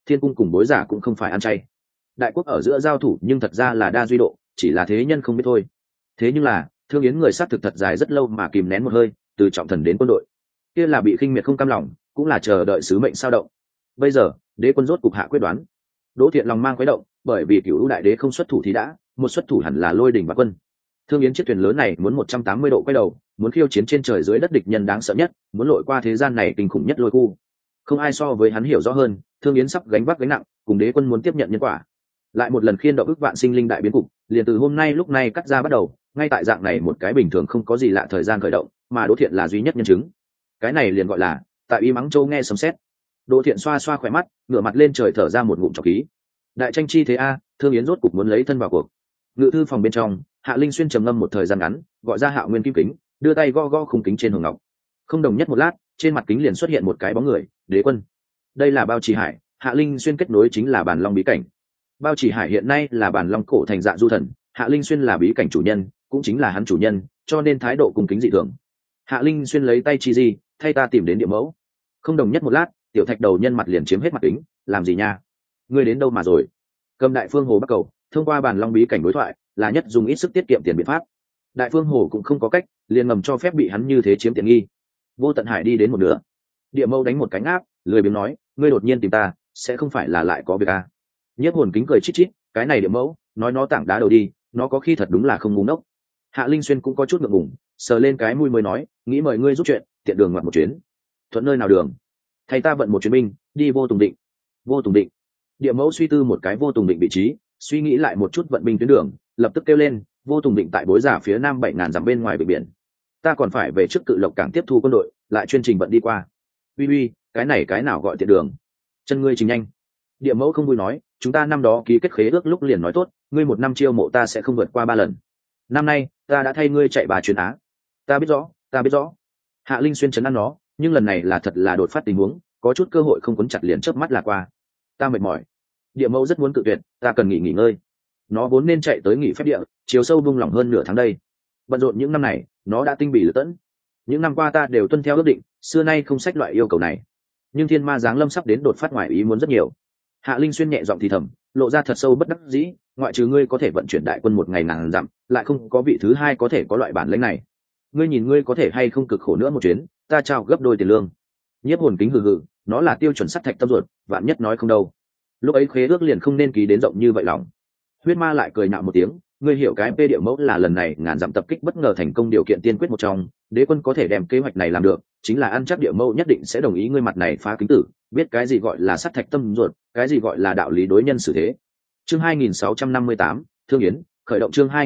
thiên cung cùng bối giả cũng không phải ăn chay. Đại quốc ở giữa giao thủ nhưng thật ra là đa duy độ, chỉ là thế nhân không biết thôi. Thế nhưng là Thương Yến người sát thực thật dài rất lâu mà kìm nén một hơi, từ trọng thần đến quân đội kia là bị khinh miệt không cam lòng, cũng là chờ đợi sứ mệnh sao động. Bây giờ đế quân rốt cục hạ quyết đoán. Đỗ Thiện lòng mang quấy động, bởi vì Cửu đại đế không xuất thủ thì đã, một xuất thủ hẳn là lôi đỉnh và quân. Thương Yến chiếc thuyền lớn này muốn 180 độ quay đầu, muốn khiêu chiến trên trời dưới đất địch nhân đáng sợ nhất, muốn lội qua thế gian này kinh khủng nhất lôi khu. Không ai so với hắn hiểu rõ hơn, Thương Yến sắp gánh vác gánh nặng, cùng đế quân muốn tiếp nhận nhân quả. Lại một lần khiên động ức vạn sinh linh đại biến cục, liền từ hôm nay lúc này cắt ra bắt đầu, ngay tại dạng này một cái bình thường không có gì lạ thời gian khởi động, mà Đỗ Thiện là duy nhất nhân chứng. Cái này liền gọi là tại Y Mắng Châu nghe sấm sét. Đỗ Thiện xoa xoa khỏe mắt, ngửa mặt lên trời thở ra một ngụm trọc khí. Đại tranh chi thế a, Thương Yến rốt cục muốn lấy thân vào cuộc. Ngự thư phòng bên trong, Hạ Linh Xuyên trầm ngâm một thời gian ngắn, gọi ra Hạo Nguyên kim kính, đưa tay gõ gõ khung kính trên hồng ngọc. Không đồng nhất một lát, trên mặt kính liền xuất hiện một cái bóng người, Đế quân. Đây là Bao Chỉ Hải, Hạ Linh Xuyên kết nối chính là Bàn Long bí cảnh. Bao Chỉ Hải hiện nay là Bàn Long cổ thành dạ du thần, Hạ Linh Xuyên là bí cảnh chủ nhân, cũng chính là hắn chủ nhân, cho nên thái độ cung kính dị thường. Hạ Linh Xuyên lấy tay chi di, thay ta tìm đến địa mẫu. Không đồng nhất một lát, tiểu thạch đầu nhân mặt liền chiếm hết mặt kính, làm gì nha? Ngươi đến đâu mà rồi? Cầm Đại Phương Hồ bắt cầu, thông qua Bàn Long bí cảnh đối thoại, là nhất dùng ít sức tiết kiệm tiền biện pháp. Đại Phương Hồ cũng không có cách, liền ngầm cho phép bị hắn như thế chiếm tiện nghi. Vô Tận Hải đi đến một nửa, địa mẫu đánh một cánh áp, lười biếng nói, ngươi đột nhiên tìm ta, sẽ không phải là lại có việc à? Nhiếp Hồn kính cười chít chít, cái này địa mẫu, nói nó tảng đá đầu đi, nó có khi thật đúng là không ngu ngốc. Hạ Linh Xuyên cũng có chút ngượng ngùng, sờ lên cái mũi mới nói, nghĩ mời ngươi giúp chuyện, tiện đường ngoặt một chuyến. Thuận nơi nào đường? Thay ta vận một chuyến binh, đi Vô Tùng Định. Vô Tùng Định. Địa mẫu suy tư một cái Vô Tùng Định vị trí, suy nghĩ lại một chút vận binh tuyến đường, lập tức kêu lên, Vô Tùng Định tại Bối Giả phía nam 7000 dặm bên ngoài bờ biển. Ta còn phải về trước Cự Lộc cảng tiếp thu quân đội, lại chuyên trình vận đi qua. Uy uy, cái này cái nào gọi tiện đường? Chân ngươi trình nhanh. Địa mẫu không vui nói, chúng ta năm đó ký kết khế ước lúc liền nói tốt, ngươi một năm chiêu mộ ta sẽ không vượt qua 3 lần. Năm nay ta đã thay ngươi chạy 3 chuyến Á. Ta biết rõ, ta biết rõ. Hạ Linh Xuyên chấn an nó, nhưng lần này là thật là đột phát tình huống, có chút cơ hội không cuốn chặt liền chớp mắt là qua. Ta mệt mỏi. Địa mẫu rất muốn cự tuyệt, ta cần nghỉ ngơi. Nó vốn nên chạy tới nghỉ phép địa, chiều sâu buông lỏng hơn nửa tháng đây. Bận rộn những năm này, nó đã tinh bỉ lựa tẫn. Những năm qua ta đều tuân theo ước định, xưa nay không sách loại yêu cầu này. Nhưng thiên ma giáng lâm sắp đến đột phát ngoài ý muốn rất nhiều. Hạ Linh Xuyên nhẹ giọng thì thầm, lộ ra thật sâu bất đắc dĩ, ngoại trừ ngươi có thể vận chuyển đại quân một ngày ngàn dặm, lại không có vị thứ hai có thể có loại bản lĩnh này. Ngươi nhìn ngươi có thể hay không cực khổ nữa một chuyến, ta trao gấp đôi tiền lương. Nhiếp Hồn kính hừ hừ, nó là tiêu chuẩn sắt thạch tâm ruột, vạn nhất nói không đâu. Lúc ấy khế ước liền không nên ký đến rộng như vậy lòng. Huyết Ma lại cười nhạo một tiếng, ngươi hiểu cái P địa mẫu là lần này ngàn dặm tập kích bất ngờ thành công điều kiện tiên quyết một trong, đế quân có thể đem kế hoạch này làm được, chính là ăn chắc địa mẫu nhất định sẽ đồng ý ngươi mặt này phá kính tử, biết cái gì gọi là sắt thạch tâm ruột, cái gì gọi là đạo lý đối nhân xử thế. Chương 2658, Thương Yến, khởi động chương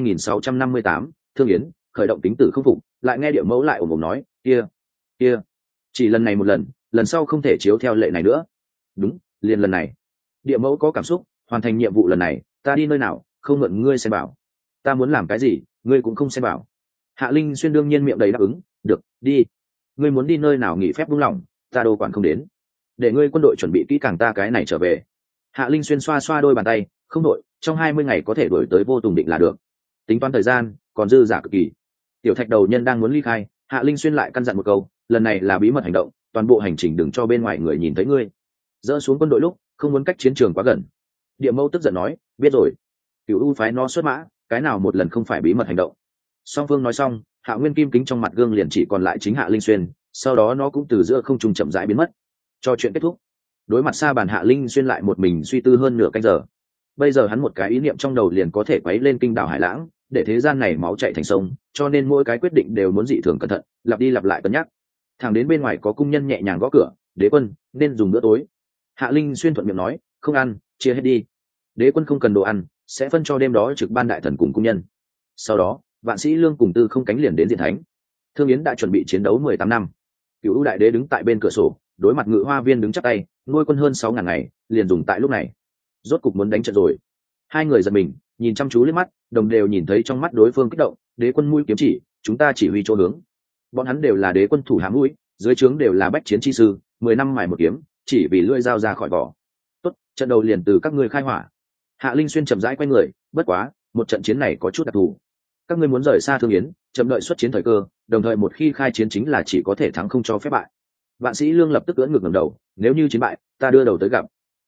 2658, Thương Yến, khởi động tính tử không phục, lại nghe địa mẫu lại ồm ồm nói, kia, chỉ lần này một lần, lần sau không thể chiếu theo lệ này nữa. Đúng, liền lần này. Địa mẫu có cảm xúc, hoàn thành nhiệm vụ lần này, ta đi nơi nào, không mượn ngươi xem bảo. Ta muốn làm cái gì, ngươi cũng không xem bảo. Hạ Linh Xuyên đương nhiên miệng đầy đáp ứng, được, đi. Ngươi muốn đi nơi nào nghỉ phép buông lỏng, ta đâu quản không đến. Để ngươi quân đội chuẩn bị kỹ càng ta cái này trở về. Hạ Linh Xuyên xoa xoa đôi bàn tay, không đội, trong 20 ngày có thể đuổi tới Vô Tùng Định là được. Tính toán thời gian, còn dư giả cực kỳ. Tiểu thạch đầu nhân đang muốn ly khai, Hạ Linh Xuyên lại căn dặn một câu, lần này là bí mật hành động, toàn bộ hành trình đừng cho bên ngoài người nhìn thấy ngươi. Dỡ xuống quân đội lúc, không muốn cách chiến trường quá gần. Địa mẫu tức giận nói, biết rồi. Cửu U phái nó xuất mã, cái nào một lần không phải bí mật hành động. Song Phương nói xong, Hạ Nguyên kim kính trong mặt gương liền chỉ còn lại chính Hạ Linh Xuyên, sau đó nó cũng từ giữa không trung chậm rãi biến mất. Cho chuyện kết thúc. Đối mặt xa bàn, Hạ Linh Xuyên lại một mình suy tư hơn nửa canh giờ. Bây giờ hắn một cái ý niệm trong đầu liền có thể quấy lên kinh đảo hải lãng, để thế gian này máu chảy thành sông, cho nên mỗi cái quyết định đều muốn dị thường cẩn thận, lặp đi lặp lại cân nhắc. Thằng đến bên ngoài có cung nhân nhẹ nhàng gõ cửa, đế quân nên dùng bữa tối. Hạ Linh Xuyên thuận miệng nói, không ăn, chia hết đi. Đế quân không cần đồ ăn, sẽ phân cho đêm đó trực ban đại thần cùng cung nhân. Sau đó Vạn Sĩ Lương cùng Tư Không Cánh liền đến diện thánh. Thương Yến đã chuẩn bị chiến đấu 18 năm. Cửu U đại đế đứng tại bên cửa sổ, đối mặt Ngự Hoa Viên đứng chắp tay, nuôi quân hơn 6.000 ngày, liền dùng tại lúc này. Rốt cục muốn đánh trận rồi. Hai người giật mình, nhìn chăm chú liếc mắt, đồng đều nhìn thấy trong mắt đối phương kích động. Đế quân mũi kiếm chỉ, chúng ta chỉ huy chỗ hướng. Bọn hắn đều là đế quân thủ hạ mũi, dưới trướng đều là bách chiến chi sư, 10 năm mài một kiếm, chỉ vì lưỡi dao ra khỏi vỏ. Tốt, trận đầu liền từ các ngươi khai hỏa. Hạ Linh Xuyên chậm rãi quay người, bất quá, một trận chiến này có chút đặc thù. Các ngươi muốn rời xa Thương Yến, chậm đợi xuất chiến thời cơ, đồng thời một khi khai chiến chính là chỉ có thể thắng không cho phép bại. Vạn Sĩ Lương lập tức ưỡn ngực ngẩng đầu, nếu như chiến bại, ta đưa đầu tới gặp.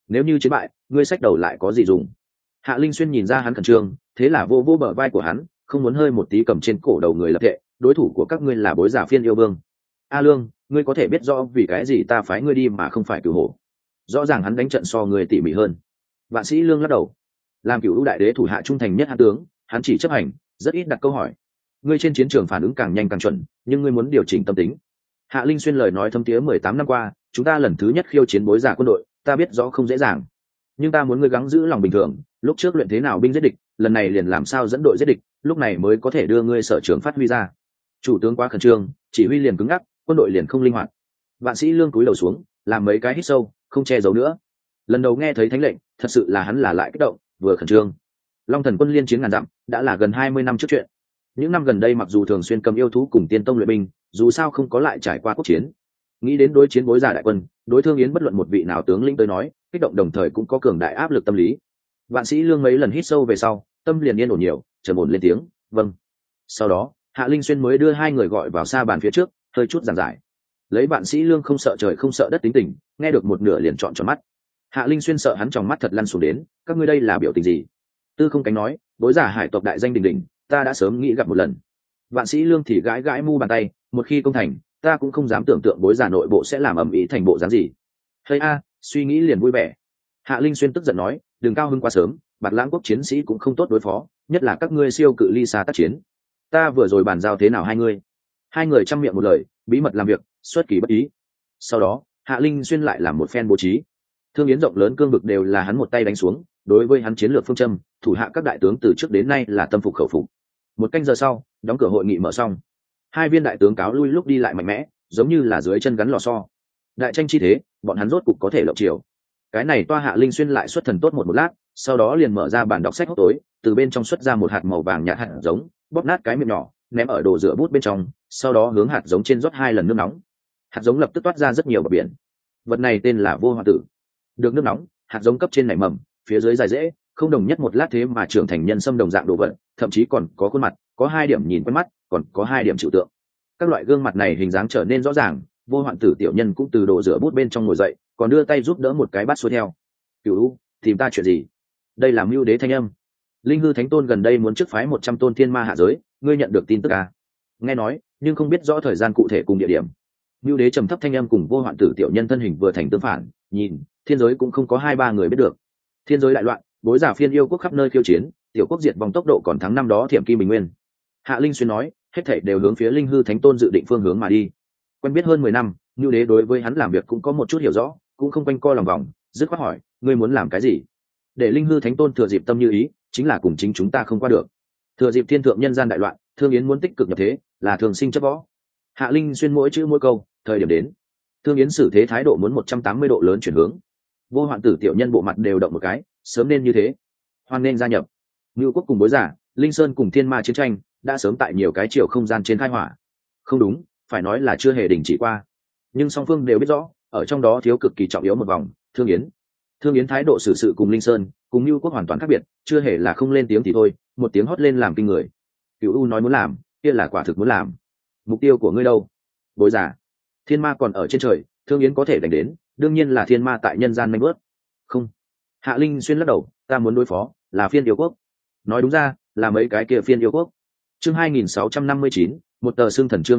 nếu như chiến bại ngươi xách đầu lại có gì dùng. Hạ Linh Xuyên nhìn ra hắn khẩn trương, thế là vô vô bờ vai của hắn, không muốn hơi một tí cầm trên cổ đầu người lập thệ, đối thủ của các ngươi là Bối Giả Phiên yêu vương. A Lương, ngươi có thể biết rõ vì cái gì ta phái ngươi đi mà không phải Cửu Hổ? Rõ ràng hắn đánh trận so người tỉ mỉ hơn. Vạn Sĩ Lương lắc đầu, làm Cửu đại đế thủ hạ trung thành nhất hạ tướng, hắn chỉ chấp hành, rất ít đặt câu hỏi. Ngươi trên chiến trường phản ứng càng nhanh càng chuẩn, nhưng ngươi muốn điều chỉnh tâm tính. Hạ Linh Xuyên lời nói thâm tía 18 năm qua, chúng ta lần thứ nhất khiêu chiến Bối Giả quân đội, ta biết rõ không dễ dàng, nhưng ta muốn ngươi gắng giữ lòng bình thường. Lúc trước luyện thế nào binh giết địch, lần này liền làm sao dẫn đội giết địch, lúc này mới có thể đưa ngươi sở trường phát huy ra. Chủ tướng quá khẩn trương, chỉ huy liền cứng ngắc, quân đội liền không linh hoạt. Vạn Sĩ Lương cúi đầu xuống, làm mấy cái hít sâu, không che giấu nữa. Lần đầu nghe thấy thánh lệnh, thật sự là hắn là lại kích động, vừa khẩn trương. Long Thần quân liên chiến ngàn dặm, đã là gần 20 năm trước chuyện. Những năm gần đây mặc dù thường xuyên cầm yêu thú cùng tiên tông luyện binh, dù sao không có lại trải qua quốc chiến. Nghĩ đến đối chiến Bối Giả đại quân, đối Thương Yến bất luận một vị nào tướng lĩnh tới nói, kích động đồng thời cũng có cường đại áp lực tâm lý. Vạn Sĩ Lương mấy lần hít sâu về sau, tâm liền yên ổn nhiều, trầm ổn lên tiếng, "Vâng." Sau đó, Hạ Linh Xuyên mới đưa hai người gọi vào xa bàn phía trước, hơi chút giảng giải. Lấy Vạn Sĩ Lương không sợ trời không sợ đất tính tình, nghe được một nửa liền trọn tròn mắt. Hạ Linh Xuyên sợ hắn tròng mắt thật lăn xuống đến, "Các ngươi đây là biểu tình gì?" Tư Không Cánh nói, "Bối Giả hải tộc đại danh đình đình, ta đã sớm nghĩ gặp một lần." Vạn Sĩ Lương thì gãi gãi mu bàn tay, "Một khi công thành, ta cũng không dám tưởng tượng Bối Giả nội bộ sẽ làm ầm ĩ thành bộ dáng gì." "Hay a, suy nghĩ liền vui vẻ." Hạ Linh Xuyên tức giận nói, "Đừng cao hứng quá sớm, Bạt Lãng quốc chiến sĩ cũng không tốt đối phó, nhất là các ngươi siêu cự ly xa tác chiến. Ta vừa rồi bàn giao thế nào hai ngươi?" Hai người chăm miệng một lời, bí mật làm việc, xuất kỳ bất ý. Sau đó, Hạ Linh Xuyên lại làm một phen bố trí. Thương Yến rộng lớn cương vực đều là hắn một tay đánh xuống, đối với hắn chiến lược phương châm, thủ hạ các đại tướng từ trước đến nay là tâm phục khẩu phục. Một canh giờ sau, đóng cửa hội nghị mở xong. Hai viên đại tướng cáo lui lúc đi lại mạnh mẽ, giống như là dưới chân gắn lò xo. Đại tranh chi thế, bọn hắn rốt cục có thể lộng chiều. Cái này toa Hạ Linh Xuyên lại xuất thần tốt một lát, sau đó liền mở ra bản đọc sách hốc tối, từ bên trong xuất ra một hạt màu vàng nhạt hạt giống, bóp nát cái miệng nhỏ, ném ở đồ rửa bút bên trong, sau đó hướng hạt giống trên rót 2 lần nước nóng. Hạt giống lập tức toát ra rất nhiều bọt biển. Vật này tên là Vô Hoa Tử. Được nước nóng, hạt giống cấp trên nảy mầm, phía dưới dài rễ, không đồng nhất một lát thế mà trưởng thành nhân sâm đồng dạng đồ vật, thậm chí còn có khuôn mặt, có 2 điểm nhìn quen mắt, còn có 2 điểm trừu tượng. Các loại gương mặt này hình dáng trở nên rõ ràng, Vô Hoạn Tử tiểu nhân cũng từ đồ rửa bút bên trong ngồi dậy, còn đưa tay giúp đỡ một cái bát xuôi theo. "Cửu, tìm ta chuyện gì?" Đây là Mưu Đế thanh âm. "Linh Hư Thánh Tôn gần đây muốn trước phái 100 tôn thiên ma hạ giới, ngươi nhận được tin tức à?" "Nghe nói, nhưng không biết rõ thời gian cụ thể cùng địa điểm." Mưu Đế trầm thấp thanh âm cùng Vô Hoạn Tử tiểu nhân thân hình vừa thành tương phản, nhìn, thiên giới cũng không có 2-3 người biết được. Thiên giới đại loạn, Bối Giả Phiên yêu quốc khắp nơi khiêu chiến, tiểu quốc diệt vong tốc độ còn thắng năm đó Thiểm Kim Bình Nguyên. Hạ Linh Xuyên nói, hết thảy đều hướng phía Linh Hư Thánh Tôn dự định phương hướng mà đi. Quen biết hơn 10 năm, Mưu Đế đối với hắn làm việc cũng có một chút hiểu rõ, cũng không quanh co lòng vòng, dứt khoát hỏi, ngươi muốn làm cái gì? Để Linh Hư Thánh Tôn thừa dịp tâm như ý, chính là cùng chính chúng ta không qua được. Thừa dịp thiên thượng nhân gian đại loạn, Thương Yến muốn tích cực nhập thế, là thường sinh chấp võ. Hạ Linh Xuyên mỗi chữ mỗi câu, thời điểm đến. Thương Yến xử thế thái độ muốn 180 độ lớn chuyển hướng. Vô Hoạn Tử tiểu nhân bộ mặt đều động một cái, sớm nên như thế. Hoan nên gia nhập. Ngưu quốc cùng Bối Giả, Linh Sơn cùng Thiên Ma chiến tranh, đã sớm tại nhiều cái chiều không gian trên khai hỏa. Không đúng, phải nói là chưa hề đình chỉ qua. Nhưng song phương đều biết rõ, ở trong đó thiếu cực kỳ trọng yếu một vòng, Thương Yến. Thương Yến thái độ xử sự cùng Linh Sơn, cùng Ngưu quốc hoàn toàn khác biệt, chưa hề là không lên tiếng thì thôi, một tiếng hót lên làm kinh người. Cửu U nói muốn làm, kia là quả thực muốn làm. Mục tiêu của ngươi đâu? Bối Giả. Thiên Ma còn ở trên trời, Thương Yến có thể đánh đến, đương nhiên là Thiên Ma tại nhân gian manh bước. Không. Hạ Linh Xuyên lắc đầu, ta muốn đối phó là Phiên yêu quốc. Nói đúng ra, là mấy cái kia Phiên yêu quốc. Chương 2659, một tờ xương thần. Chương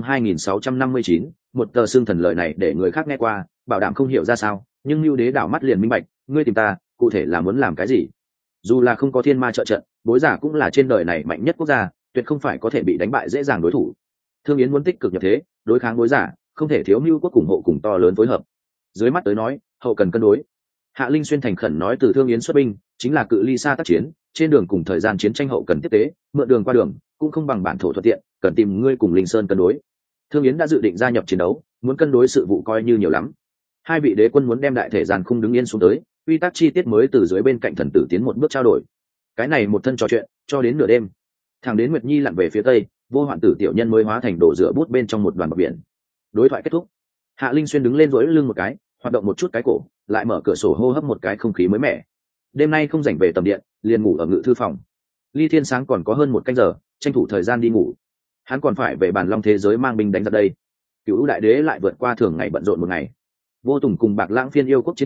2659, một tờ xương thần. Lời này để người khác nghe qua, bảo đảm không hiểu ra sao, nhưng Mưu Đế đảo mắt liền minh bạch, ngươi tìm ta, cụ thể là muốn làm cái gì? Dù là không có Thiên Ma trợ trận, Bối Giả cũng là trên đời này mạnh nhất quốc gia, tuyệt không phải có thể bị đánh bại dễ dàng đối thủ. Thương Yến muốn tích cực nhập thế, đối kháng Bối Giả, không thể thiếu Mưu quốc ủng hộ cùng to lớn phối hợp. Dưới mắt tới nói, hậu cần cân đối. Hạ Linh Xuyên thành khẩn nói, từ Thương Yến xuất binh, chính là cự ly xa tác chiến, trên đường cùng thời gian chiến tranh hậu cần tiếp tế, mượn đường qua đường, cũng không bằng bản thổ thuận tiện, cần tìm ngươi cùng Linh Sơn cân đối. Thương Yến đã dự định gia nhập chiến đấu, muốn cân đối sự vụ coi như nhiều lắm. Hai vị đế quân muốn đem đại thể giàn khung đứng yên xuống tới, quy tắc chi tiết mới từ dưới bên cạnh thần tử tiến một bước trao đổi. Cái này một thân trò chuyện, cho đến nửa đêm. Thẳng đến Nguyệt Nhi lặn về phía tây, Vô Hoạn Tử tiểu nhân mới hóa thành đồ rửa bút bên trong một đoàn bọt biển. Đối thoại kết thúc. Hạ Linh Xuyên đứng lên duỗi lưng một cái, hoạt động một chút cái cổ, lại mở cửa sổ hô hấp một cái không khí mới mẻ. Đêm nay không rảnh về tầm điện, liền ngủ ở ngự thư phòng. Ly Thiên sáng còn có hơn một canh giờ, tranh thủ thời gian đi ngủ. Hắn còn phải về Bàn Long thế giới mang binh đánh ra đây. Cửu đại đế lại vượt qua thường ngày bận rộn một ngày. Vô Tùng cùng Bạc Lãng Phiên yêu quốc chiến tranh,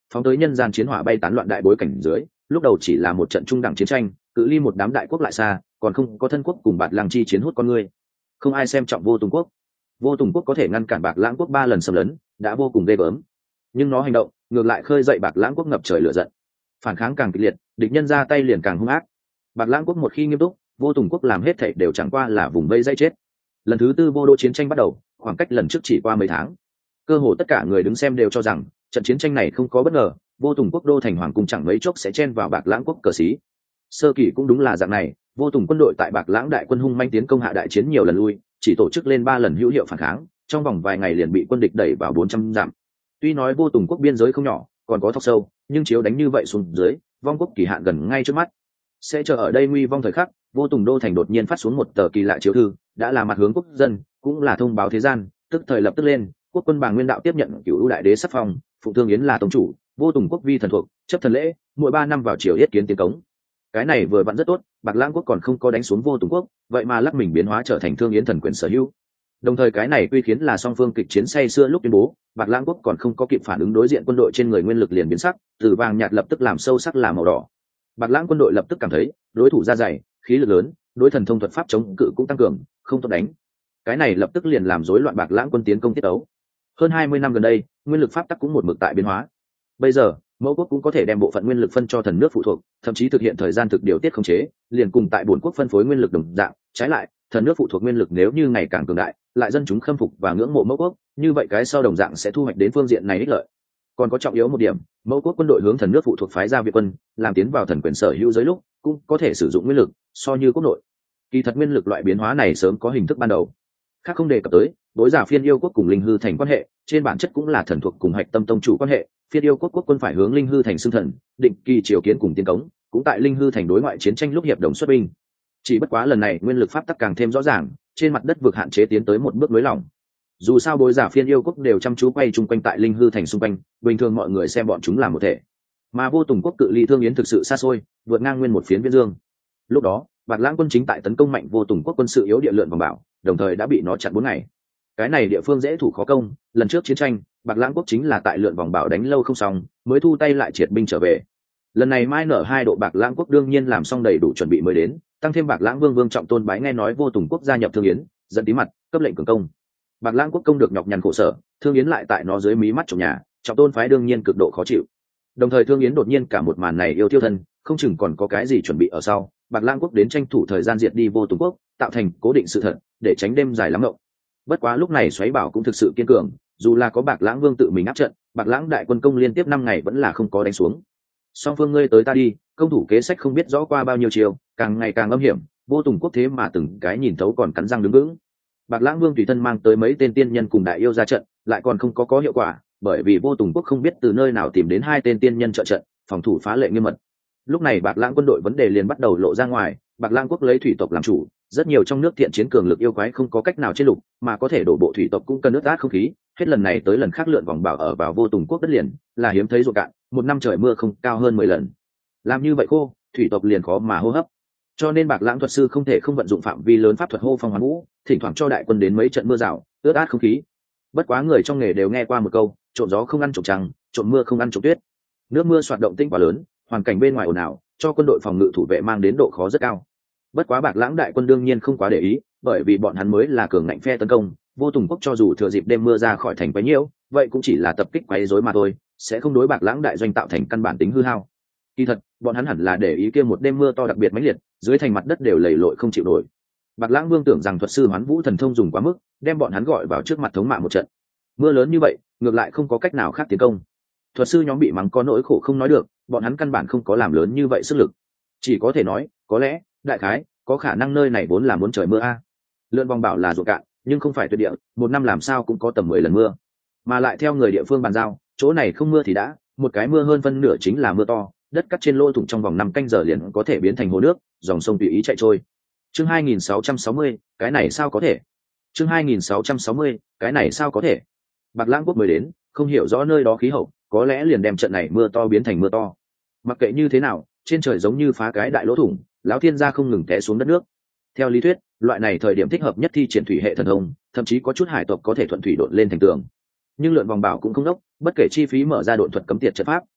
phóng tới nhân gian chiến hỏa bay tán loạn đại bối cảnh dưới, lúc đầu chỉ là một trận trung đẳng chiến tranh, cự ly một đám đại quốc lại xa, còn không có thân quốc cùng Bạt Lăng chi chiến hút con người. Không ai xem trọng Vô Tùng quốc. Vô Tùng quốc có thể ngăn cản Bạc Lãng quốc 3 lần xâm lấn, đã vô cùng ghê gớm. Nhưng nó hành động, ngược lại khơi dậy Bạc Lãng quốc ngập trời lửa giận. Phản kháng càng kịch liệt, địch nhân ra tay liền càng hung ác. Bạc Lãng quốc một khi nghiêm túc, Vô Tùng quốc làm hết thảy đều chẳng qua là vùng vây dây chết. Lần thứ tư Vô Đô chiến tranh bắt đầu, khoảng cách lần trước chỉ qua mấy tháng. Cơ hồ tất cả người đứng xem đều cho rằng trận chiến tranh này không có bất ngờ, Vô Tùng quốc đô thành hoàng cung chẳng mấy chốc sẽ chen vào Bạc Lãng quốc cờ xí. Sơ kỳ cũng đúng là dạng này, Vô Tùng quân đội tại Bạc Lãng đại quân hung manh tiến công hạ đại chiến nhiều lần lui, chỉ tổ chức lên 3 lần hữu hiệu phản kháng, trong vòng vài ngày liền bị quân địch đẩy vào 400 dặm. Tuy nói Vô Tùng quốc biên giới không nhỏ, còn có thóc sâu, nhưng chiếu đánh như vậy xuống dưới, vong quốc kỳ hạn gần ngay trước mắt. Sẽ chờ ở đây nguy vong thời khắc, Vô Tùng đô thành đột nhiên phát xuống một tờ kỳ lạ chiếu thư, đã là mặt hướng quốc dân, cũng là thông báo thế gian, tức thời lập tức lên, quốc quân Bàng Nguyên đạo tiếp nhận Cửu đại đế sắc phong, Phụng Thương Yến là tông chủ, Vô Tùng quốc vi thần thuộc, chấp thần lễ, mỗi 3 năm vào triều yết kiến tiến cống. Cái này vừa vặn rất tốt, Bạc Lãng quốc còn không có đánh xuống Vô Tùng quốc, vậy mà lắc mình biến hóa trở thành Thương Yến thần quyền sở hữu. Đồng thời cái này quy khiến là song phương kịch chiến say xưa lúc tuyên bố, Bạc Lãng quốc còn không có kịp phản ứng đối diện quân đội trên người nguyên lực liền biến sắc, từ vàng nhạt lập tức làm sâu sắc là màu đỏ. Bạc Lãng quân đội lập tức cảm thấy, đối thủ da dày, khí lực lớn, đối thần thông thuật pháp chống cự cũng tăng cường, không tốt đánh. Cái này lập tức liền làm rối loạn Bạc Lãng quân tiến công tiết tấu. Hơn 20 năm gần đây, nguyên lực pháp tắc cũng một mực tại biến hóa. Bây giờ, Mẫu quốc cũng có thể đem bộ phận nguyên lực phân cho thần nước phụ thuộc, thậm chí thực hiện thời gian thực điều tiết khống chế, liền cùng tại bổn quốc phân phối nguyên lực đồng dạng. Trái lại, thần nước phụ thuộc nguyên lực nếu như ngày càng cường đại, lại dân chúng khâm phục và ngưỡng mộ Mẫu quốc, như vậy cái sau đồng dạng sẽ thu hoạch đến phương diện này ích lợi. Còn có trọng yếu một điểm, Mẫu quốc quân đội hướng thần nước phụ thuộc phái ra viện quân, làm tiến vào thần quyền sở hữu giới lúc, cũng có thể sử dụng nguyên lực, so như quốc nội. Kỳ thật nguyên lực loại biến hóa này sớm có hình thức ban đầu. Khác không đề cập tới, đối giả Phiên Yêu quốc cùng Linh Hư thành quan hệ, trên bản chất cũng là thần thuộc cùng Hạch Tâm tông chủ quan hệ. Phiên Yêu quốc quốc quân phải hướng Linh Hư thành xưng thần, định kỳ triều kiến cùng tiến cống, cũng tại Linh Hư thành đối ngoại chiến tranh lúc hiệp đồng xuất binh. Chỉ bất quá lần này nguyên lực pháp tắc càng thêm rõ ràng, trên mặt đất vực hạn chế tiến tới một bước nới lỏng. Dù sao bối giả Phiên Yêu quốc đều chăm chú quay chung quanh tại Linh Hư thành xung quanh, bình thường mọi người xem bọn chúng làm một thể. Mà Vô Tùng quốc cự ly Thương Yến thực sự xa xôi, vượt ngang nguyên một phiến Viễn Dương. Lúc đó, Bạc Lãng quân chính tại tấn công mạnh Vô Tùng quốc quân sự yếu địa lượn vòng bảo, đồng thời đã bị nó chặn 4 ngày. Cái này địa phương dễ thủ khó công, lần trước chiến tranh, Bạc Lãng quốc chính là tại lượn vòng bảo đánh lâu không xong, mới thu tay lại triệt binh trở về. Lần này Mai nở 2 độ Bạc Lãng quốc đương nhiên làm xong đầy đủ chuẩn bị mới đến, tăng thêm Bạc Lãng vương Vương Trọng Tôn bái nghe nói Vô Tùng quốc gia nhập Thương Yến, dẫn tí mặt, cấp lệnh cường công. Bạc Lãng quốc công được nhọc nhằn khổ sở, Thương Yến lại tại nó dưới mí mắt trong nhà, Trọng Tôn phái đương nhiên cực độ khó chịu. Đồng thời Thương Yến đột nhiên cả một màn này yêu tiêu thân, không chừng còn có cái gì chuẩn bị ở sau, Bạc Lãng quốc đến tranh thủ thời gian diệt đi Vô Tùng quốc, tạo thành cố định sự thật, để tránh đêm dài lắm ngộng. Bất quá lúc này Xoáy Bảo cũng thực sự kiên cường, dù là có Bạc Lãng vương tự mình áp trận, Bạc Lãng đại quân công liên tiếp 5 ngày vẫn là không có đánh xuống. Song phương ngươi tới ta đi, công thủ kế sách không biết rõ qua bao nhiêu chiều, càng ngày càng âm hiểm, Vô Tùng quốc thế mà từng cái nhìn thấu còn cắn răng đứng vững. Bạc Lãng vương tùy thân mang tới mấy tên tiên nhân cùng đại yêu ra trận, lại còn không có hiệu quả, bởi vì Vô Tùng quốc không biết từ nơi nào tìm đến 2 tên tiên nhân trợ trận, phòng thủ phá lệ nghiêm mật. Lúc này Bạc Lãng quân đội vấn đề liền bắt đầu lộ ra ngoài, Bạc Lãng quốc lấy thủy tộc làm chủ, rất nhiều trong nước thiện chiến cường lực yêu quái không có cách nào trên lục, mà có thể đổ bộ thủy tộc cũng cần nước át không khí, hết lần này tới lần khác lượn vòng bảo ở vào Vô Tùng quốc đất liền, là hiếm thấy ruộng cạn, một năm trời mưa không cao hơn 10 lần. Làm như vậy khô, thủy tộc liền khó mà hô hấp. Cho nên Bạc Lãng thuật sư không thể không vận dụng phạm vi lớn pháp thuật hô phong hoán vũ, thỉnh thoảng cho đại quân đến mấy trận mưa rào, ướt át không khí. Bất quá người trong nghề đều nghe qua một câu, trộm gió không ăn trộm trăng, trộm mưa không ăn trộm tuyết. Nước mưa soạt động tĩnh quá lớn, hoàn cảnh bên ngoài ồn ào, cho quân đội phòng ngự thủ vệ mang đến độ khó rất cao. Bất quá Bạc Lãng đại quân đương nhiên không quá để ý, bởi vì bọn hắn mới là cường ngạnh phe tấn công, Vô Tùng quốc cho dù thừa dịp đêm mưa ra khỏi thành quấy nhiễu, vậy cũng chỉ là tập kích quấy rối mà thôi, sẽ không đối Bạc Lãng đại doanh tạo thành căn bản tính hư hao. Kỳ thật, bọn hắn hẳn là để ý kia một đêm mưa to đặc biệt mãnh liệt, dưới thành mặt đất đều lầy lội không chịu nổi. Bạc Lãng vương tưởng rằng thuật sư Hoán Vũ thần thông dùng quá mức, đem bọn hắn gọi vào trước mặt thống mạ một trận. Mưa lớn như vậy, ngược lại không có cách nào khác tiến công. Thuật sư nhóm bị mắng có nỗi khổ không nói được, bọn hắn căn bản không có làm lớn như vậy sức lực. Chỉ có thể nói, có lẽ, đại khái, có khả năng nơi này vốn là muốn trời mưa a. Lượn vòng bảo là ruộng cạn, nhưng không phải tuyệt địa, một năm làm sao cũng có tầm 10 lần mưa. Mà lại theo người địa phương bàn giao, chỗ này không mưa thì đã, một cái mưa hơn phân nửa chính là mưa to, đất cắt trên lỗ thủng trong vòng 5 canh giờ liền có thể biến thành hồ nước, dòng sông tùy ý chạy trôi. Chương 2660, cái này sao có thể? Chương 2660, cái này sao có thể? Bạc Lãng quốc mới đến, không hiểu rõ nơi đó khí hậu, có lẽ liền đem trận này mưa to biến thành mưa to. Mặc kệ như thế nào, trên trời giống như phá cái đại lỗ thủng, lão thiên gia không ngừng té xuống đất nước. Theo lý thuyết, loại này thời điểm thích hợp nhất thi triển thủy hệ thần thông, thậm chí có chút hải tộc có thể thuận thủy độn lên thành tường. Nhưng lượn vòng bảo cũng không đốc, bất kể chi phí mở ra độn thuật cấm tiệt trận pháp,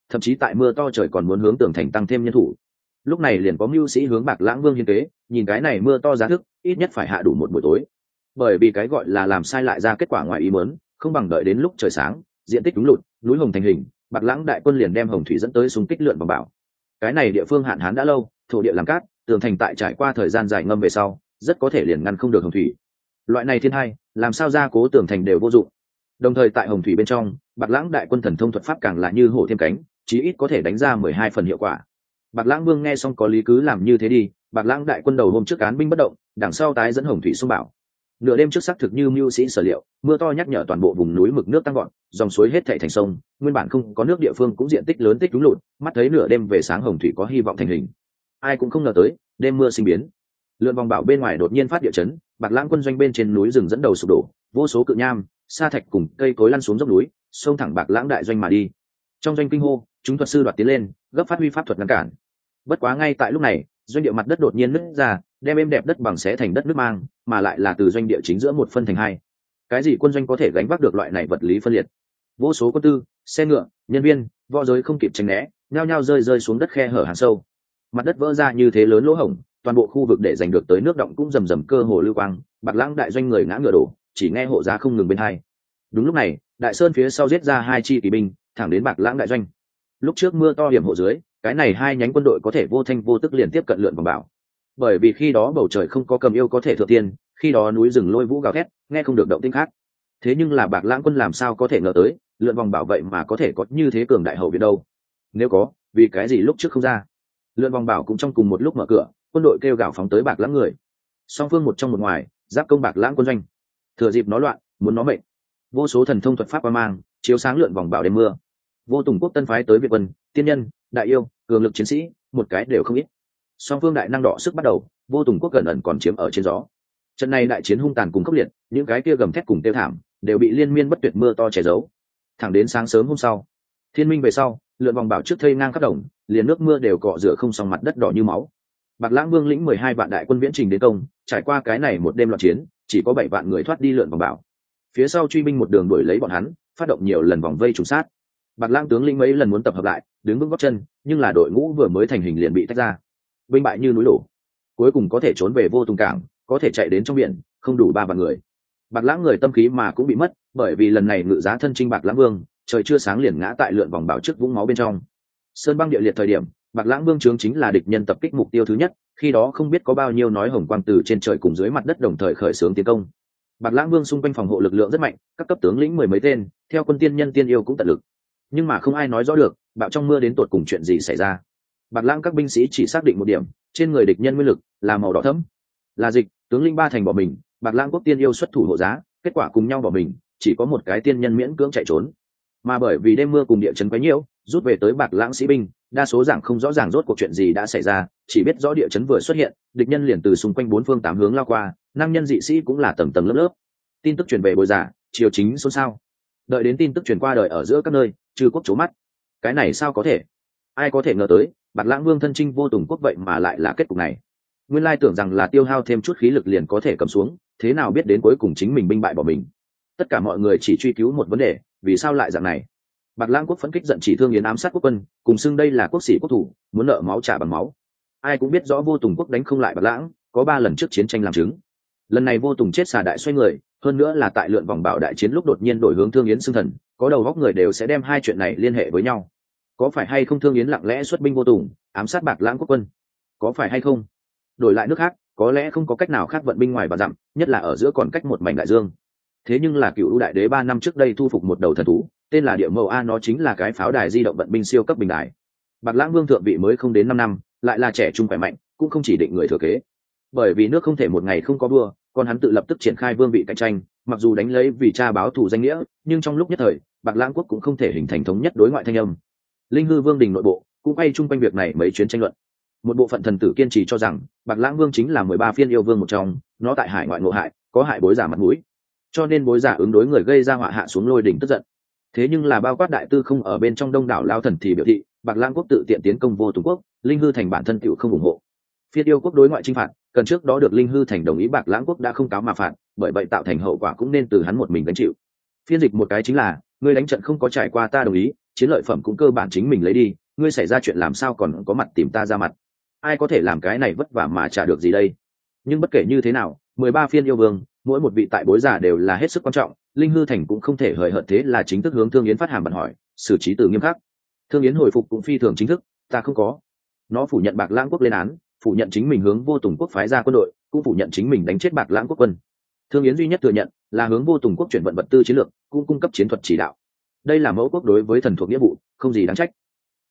thậm chí tại mưa to trời còn muốn hướng tường thành tăng thêm nhân thủ. Lúc này liền có mưu sĩ hướng Bạc Lãng Vương hiến kế, nhìn cái này mưa to giá thức, ít nhất phải hạ đủ một buổi tối. Bởi vì cái gọi là làm sai lại ra kết quả ngoài ý muốn, không bằng đợi đến lúc trời sáng, diện tích đúng lụt, núi hồng thành hình, Bạc Lãng đại quân liền đem hồng thủy dẫn tới xung kích lượn vòng bảo. Cái này địa phương hạn hán đã lâu, thổ địa làm cát, tường thành tại trải qua thời gian dài ngâm về sau, rất có thể liền ngăn không được hồng thủy. Loại này thiên hai, làm sao gia cố tường thành đều vô dụng. Đồng thời tại hồng thủy bên trong, Bạc Lãng đại quân thần thông thuật pháp càng là như hổ thêm cánh, chí ít có thể đánh ra 12 phần hiệu quả. Bạc Lãng Vương nghe xong có lý cứ làm như thế đi, Bạc Lãng đại quân đầu hôm trước án binh bất động, đằng sau tái dẫn hồng thủy xung bảo. Nửa đêm trước xác thực như mưu sĩ sở liệu, mưa to nhắc nhở toàn bộ vùng núi mực nước tăng gọn, dòng suối hết thảy thành sông, nguyên bản không có nước địa phương cũng diện tích lớn tích lũ lụt, mắt thấy nửa đêm về sáng hồng thủy có hy vọng thành hình. Ai cũng không ngờ tới, đêm mưa sinh biến. Lượn vòng bảo bên ngoài đột nhiên phát địa chấn, Bạc Lãng quân doanh bên trên núi rừng dẫn đầu sụp đổ, vô số cự nham, sa thạch cùng cây cối lăn xuống dốc núi, xông thẳng Bạc Lãng đại doanh mà đi. Trong doanh kinh hô, chúng thuật sư đoạt tiến lên, gấp phát huy pháp thuật ngăn cản. Bất quá ngay tại lúc này, doanh địa mặt đất đột nhiên nứt ra, đem êm đẹp đất bằng xé thành đất nước mang, mà lại là từ doanh địa chính giữa một phân thành hai. Cái gì quân doanh có thể gánh vác được loại này vật lý phân liệt? Vô số quân tư, xe ngựa, nhân viên, võ giới không kịp tránh né, nhao nhao rơi xuống đất khe hở hàng sâu. Mặt đất vỡ ra như thế lớn lỗ hổng, toàn bộ khu vực để giành được tới nước động cũng rầm rầm cơ hồ lưu quang, Bạc Lãng đại doanh người ngã ngựa đổ, chỉ nghe hộ giá không ngừng bên hai. Đúng lúc này, Đại Sơn phía sau giết ra hai chi kỳ binh, thẳng đến Bạc Lãng đại doanh. Lúc trước mưa to hiểm hộ dưới, cái này hai nhánh quân đội có thể vô thanh vô tức liền tiếp cận lượn vòng bảo. Bởi vì khi đó bầu trời không có cầm yêu có thể thượng tiên, khi đó núi rừng lôi vũ gào thét, nghe không được động tĩnh khác. Thế nhưng là Bạc Lãng quân làm sao có thể ngờ tới, lượn vòng bảo vậy mà có thể có như thế cường đại hậu viện đâu? Nếu có, vì cái gì lúc trước không ra? Lượn vòng bảo cũng trong cùng một lúc mở cửa, quân đội kêu gào phóng tới Bạc Lãng người. Song phương một trong một ngoài, giáp công Bạc Lãng quân doanh. Thừa dịp nó loạn, muốn nó mệnh. Vô số thần thông thuật pháp qua mang, chiếu sáng lượn vòng bảo đêm mưa. Vô Tùng quốc tân phái tới Việt quân, tiên nhân, đại yêu, cường lực chiến sĩ, một cái đều không ít. Song phương đại năng đỏ sức bắt đầu, Vô Tùng quốc gần ẩn còn chiếm ở trên gió. Trận này đại chiến hung tàn cùng khốc liệt, những cái kia gầm thét cùng tiêu thảm, đều bị liên miên bất tuyệt mưa to che giấu. Thẳng đến sáng sớm hôm sau, thiên minh về sau, lượn vòng bảo trước thây ngang khắp đồng, liền nước mưa đều cọ rửa không xong mặt đất đỏ như máu. Bạc Lãng Vương lĩnh 12 vạn đại quân viễn trình đến công, trải qua cái này một đêm loạn chiến, chỉ có 7 vạn người thoát đi lượn vòng bảo. Phía sau truy binh một đường đuổi lấy bọn hắn, phát động nhiều lần vòng vây trùng sát. Bạc Lãng tướng lĩnh mấy lần muốn tập hợp lại, đứng vững gót chân, nhưng là đội ngũ vừa mới thành hình liền bị tách ra. Binh bại như núi đổ. Cuối cùng có thể trốn về Vô Tùng cảng, có thể chạy đến trong biển, không đủ 3 vạn người. Bạc Lãng người tâm khí mà cũng bị mất, bởi vì lần này ngự giá thân chinh Bạc Lãng Vương, trời chưa sáng liền ngã tại lượn vòng bảo trước vũng máu bên trong. Sơn băng địa liệt thời điểm, Bạc Lãng Vương trướng chính là địch nhân tập kích mục tiêu thứ nhất, khi đó không biết có bao nhiêu nói hồng quang từ trên trời cùng dưới mặt đất đồng thời khởi xướng tiến công. Bạc Lãng Vương xung quanh phòng hộ lực lượng rất mạnh, các cấp tướng lĩnh 10 mấy tên, theo quân tiên nhân tiên yêu cũng tận lực. Nhưng mà không ai nói rõ được, bão trong mưa đến tột cùng chuyện gì xảy ra. Bạc Lãng các binh sĩ chỉ xác định một điểm, trên người địch nhân nguyên lực là màu đỏ thẫm. Là dịch, tướng lĩnh ba thành bỏ mình, Bạc Lãng quốc tiên yêu xuất thủ hộ giá, kết quả cùng nhau bỏ mình, chỉ có một cái tiên nhân miễn cưỡng chạy trốn. Mà bởi vì đêm mưa cùng địa chấn quá nhiều, rút về tới Bạc Lãng sĩ binh, đa số giảng không rõ ràng rốt cuộc chuyện gì đã xảy ra, chỉ biết rõ địa chấn vừa xuất hiện, địch nhân liền từ xung quanh bốn phương tám hướng lao qua, năng nhân dị sĩ cũng là tầng tầng lớp lớp. Tin tức truyền về Bồi Giả, triều chính xôn xao. Đợi đến tin tức truyền qua đời ở giữa các nơi, chư quốc chố mắt. Cái này sao có thể? Ai có thể ngờ tới, Bạc Lãng Vương thân chinh Vô Tùng quốc vậy mà lại là kết cục này. Nguyên lai tưởng rằng là tiêu hao thêm chút khí lực liền có thể cầm xuống, thế nào biết đến cuối cùng chính mình binh bại bỏ mình. Tất cả mọi người chỉ truy cứu một vấn đề, vì sao lại dạng này? Bạc Lãng quốc phẫn kích giận chỉ Thương Yến ám sát quốc quân, cùng xưng đây là quốc sĩ quốc thủ, muốn nợ máu trả bằng máu. Ai cũng biết rõ Vô Tùng quốc đánh không lại Bạc Lãng, có 3 lần trước chiến tranh làm chứng. Lần này Vô Tùng chết xà đại xoay người, hơn nữa là tại lượn vòng bảo đại chiến lúc đột nhiên đổi hướng Thương Yến xưng thần, có đầu góc người đều sẽ đem hai chuyện này liên hệ với nhau. Có phải hay không Thương Yến lặng lẽ xuất binh Vô Tùng, ám sát Bạc Lãng quốc quân? Có phải hay không? Đổi lại nước khác, có lẽ không có cách nào khác vận binh ngoài và dặm, nhất là ở giữa còn cách một mảnh đại dương. Thế nhưng là Cựu đại đế 3 năm trước đây thu phục một đầu thần thú, tên là Địa Mâu A, nó chính là cái pháo đài di động vận binh siêu cấp bình đài. Bạc Lãng Vương thượng vị mới không đến 5 năm, lại là trẻ trung khỏe mạnh, cũng không chỉ định người thừa kế. Bởi vì nước không thể một ngày không có vua, còn hắn tự lập tức triển khai vương vị cạnh tranh, mặc dù đánh lấy vì cha báo thù danh nghĩa, nhưng trong lúc nhất thời, Bạc Lãng quốc cũng không thể hình thành thống nhất đối ngoại thanh âm. Linh Hư Vương đình nội bộ cũng quay chung quanh việc này mấy chuyến tranh luận. Một bộ phận thần tử kiên trì cho rằng Bạc Lãng Vương chính là 13 phiên yêu vương một trong, nó tại hải ngoại ngộ hại, có hại Bối Giả mặt mũi, cho nên Bối Giả ứng đối người gây ra họa hạ xuống lôi đỉnh tức giận. Thế nhưng là bao quát đại tư không ở bên trong đông đảo lao thần thì biểu thị Bạc Lãng quốc tự tiện tiến công Vô Tùng quốc, Linh Hư thành bản thân tựu không ủng hộ. Phiên yêu quốc đối ngoại chinh phạt, cần trước đó được Linh Hư thành đồng ý Bạc Lãng quốc đã không cáo mà phạt, bởi vậy tạo thành hậu quả cũng nên từ hắn một mình gánh chịu. phiên dịch một cái chính là ngươi đánh trận không có trải qua ta đồng ý, chiến lợi phẩm cũng cơ bản chính mình lấy đi, ngươi xảy ra chuyện làm sao còn có mặt tìm ta ra mặt? Ai có thể làm cái này vất vả mà trả được gì đây? Nhưng bất kể như thế nào, 13 phiên yêu vương, mỗi một vị tại bối giả đều là hết sức quan trọng, linh hư thành cũng không thể hời hợt, thế là chính thức hướng Thương Yến phát hàm bản hỏi, xử trí từ nghiêm khắc. Thương Yến hồi phục cũng phi thường chính thức, ta không có. Nó phủ nhận Bạc Lãng quốc lên án, phủ nhận chính mình hướng Vô Tùng quốc phái ra quân đội, cũng phủ nhận chính mình đánh chết Bạc Lãng quốc quân. Thương Yến duy nhất thừa nhận là hướng Vô Tùng quốc chuyển vận vật tư chiến lược, cũng cung cấp chiến thuật chỉ đạo. Đây là mẫu quốc đối với thần thuộc nghĩa vụ, không gì đáng trách.